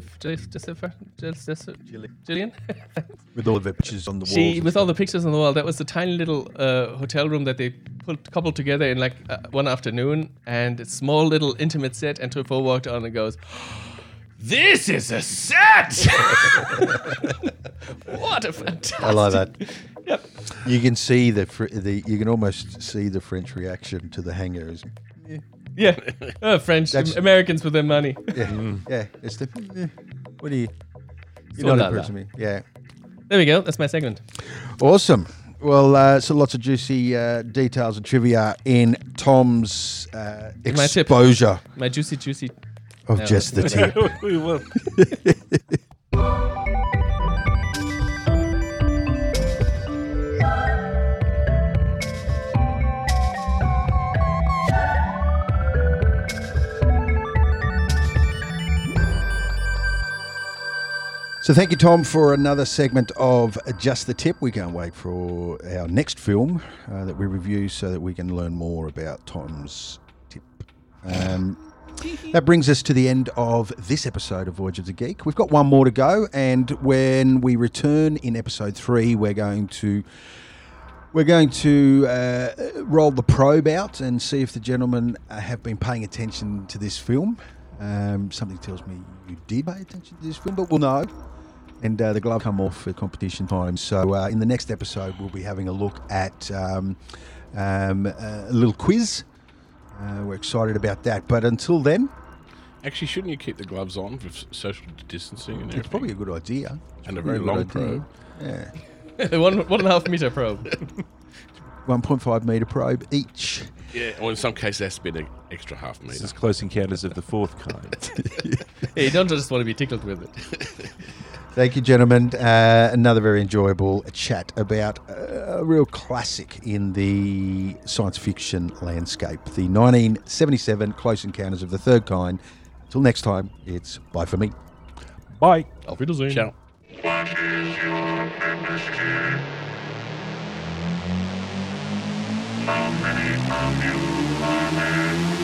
Gillian, With all the pictures on the walls. she and with stuff. all the pictures on the wall. That was the tiny little uh, hotel room that they put coupled together in like uh, one afternoon, and a small little intimate set. And Truffaut walked on and goes, "This is a set! What a fantastic!" I like that. Yep. You can see the fr- the you can almost see the French reaction to the hangers. Yeah. Uh, French That's- Americans with their money. Yeah, yeah. It's the eh, what do you? You're So not la la. impressing me. Yeah. There we go. That's my segment. Awesome. Well, uh, so lots of juicy uh, details and trivia in Tom's uh, My tip. exposure My juicy, juicy. of No. just the tip. we will. So thank you, Tom, for another segment of Just the Tip. We can't wait for our next film uh, that we review so that we can learn more about Tom's tip. Um, that brings us to the end of this episode of Voyage of the Geek. We've got one more to go, and when we return in episode three, we're going to we're going to uh, roll the probe out and see if the gentlemen uh, have been paying attention to this film. Um, something tells me you did pay attention to this film, but we'll know. And uh, the glove come off for competition time. So uh, in the next episode, we'll be having a look at um, um, a little quiz. Uh, we're excited about that. But until then, Actually, shouldn't you keep the gloves on for s- social distancing and everything? it's probably a good idea. And a Probably very good long idea. probe. Yeah. one one and a half meter probe. one point five metre probe each. Yeah, or in some cases, it has to be an extra half This metre. is Close Encounters of the Fourth Kind. Hey, you don't just want to be tickled with it. Thank you, gentlemen. Uh, another very enjoyable chat about a real classic in the science fiction landscape, the nineteen seventy-seven Close Encounters of the Third Kind. Until next time, it's bye for me. Bye. Auf Wiedersehen. Ciao. What is your industry? How many of you are there?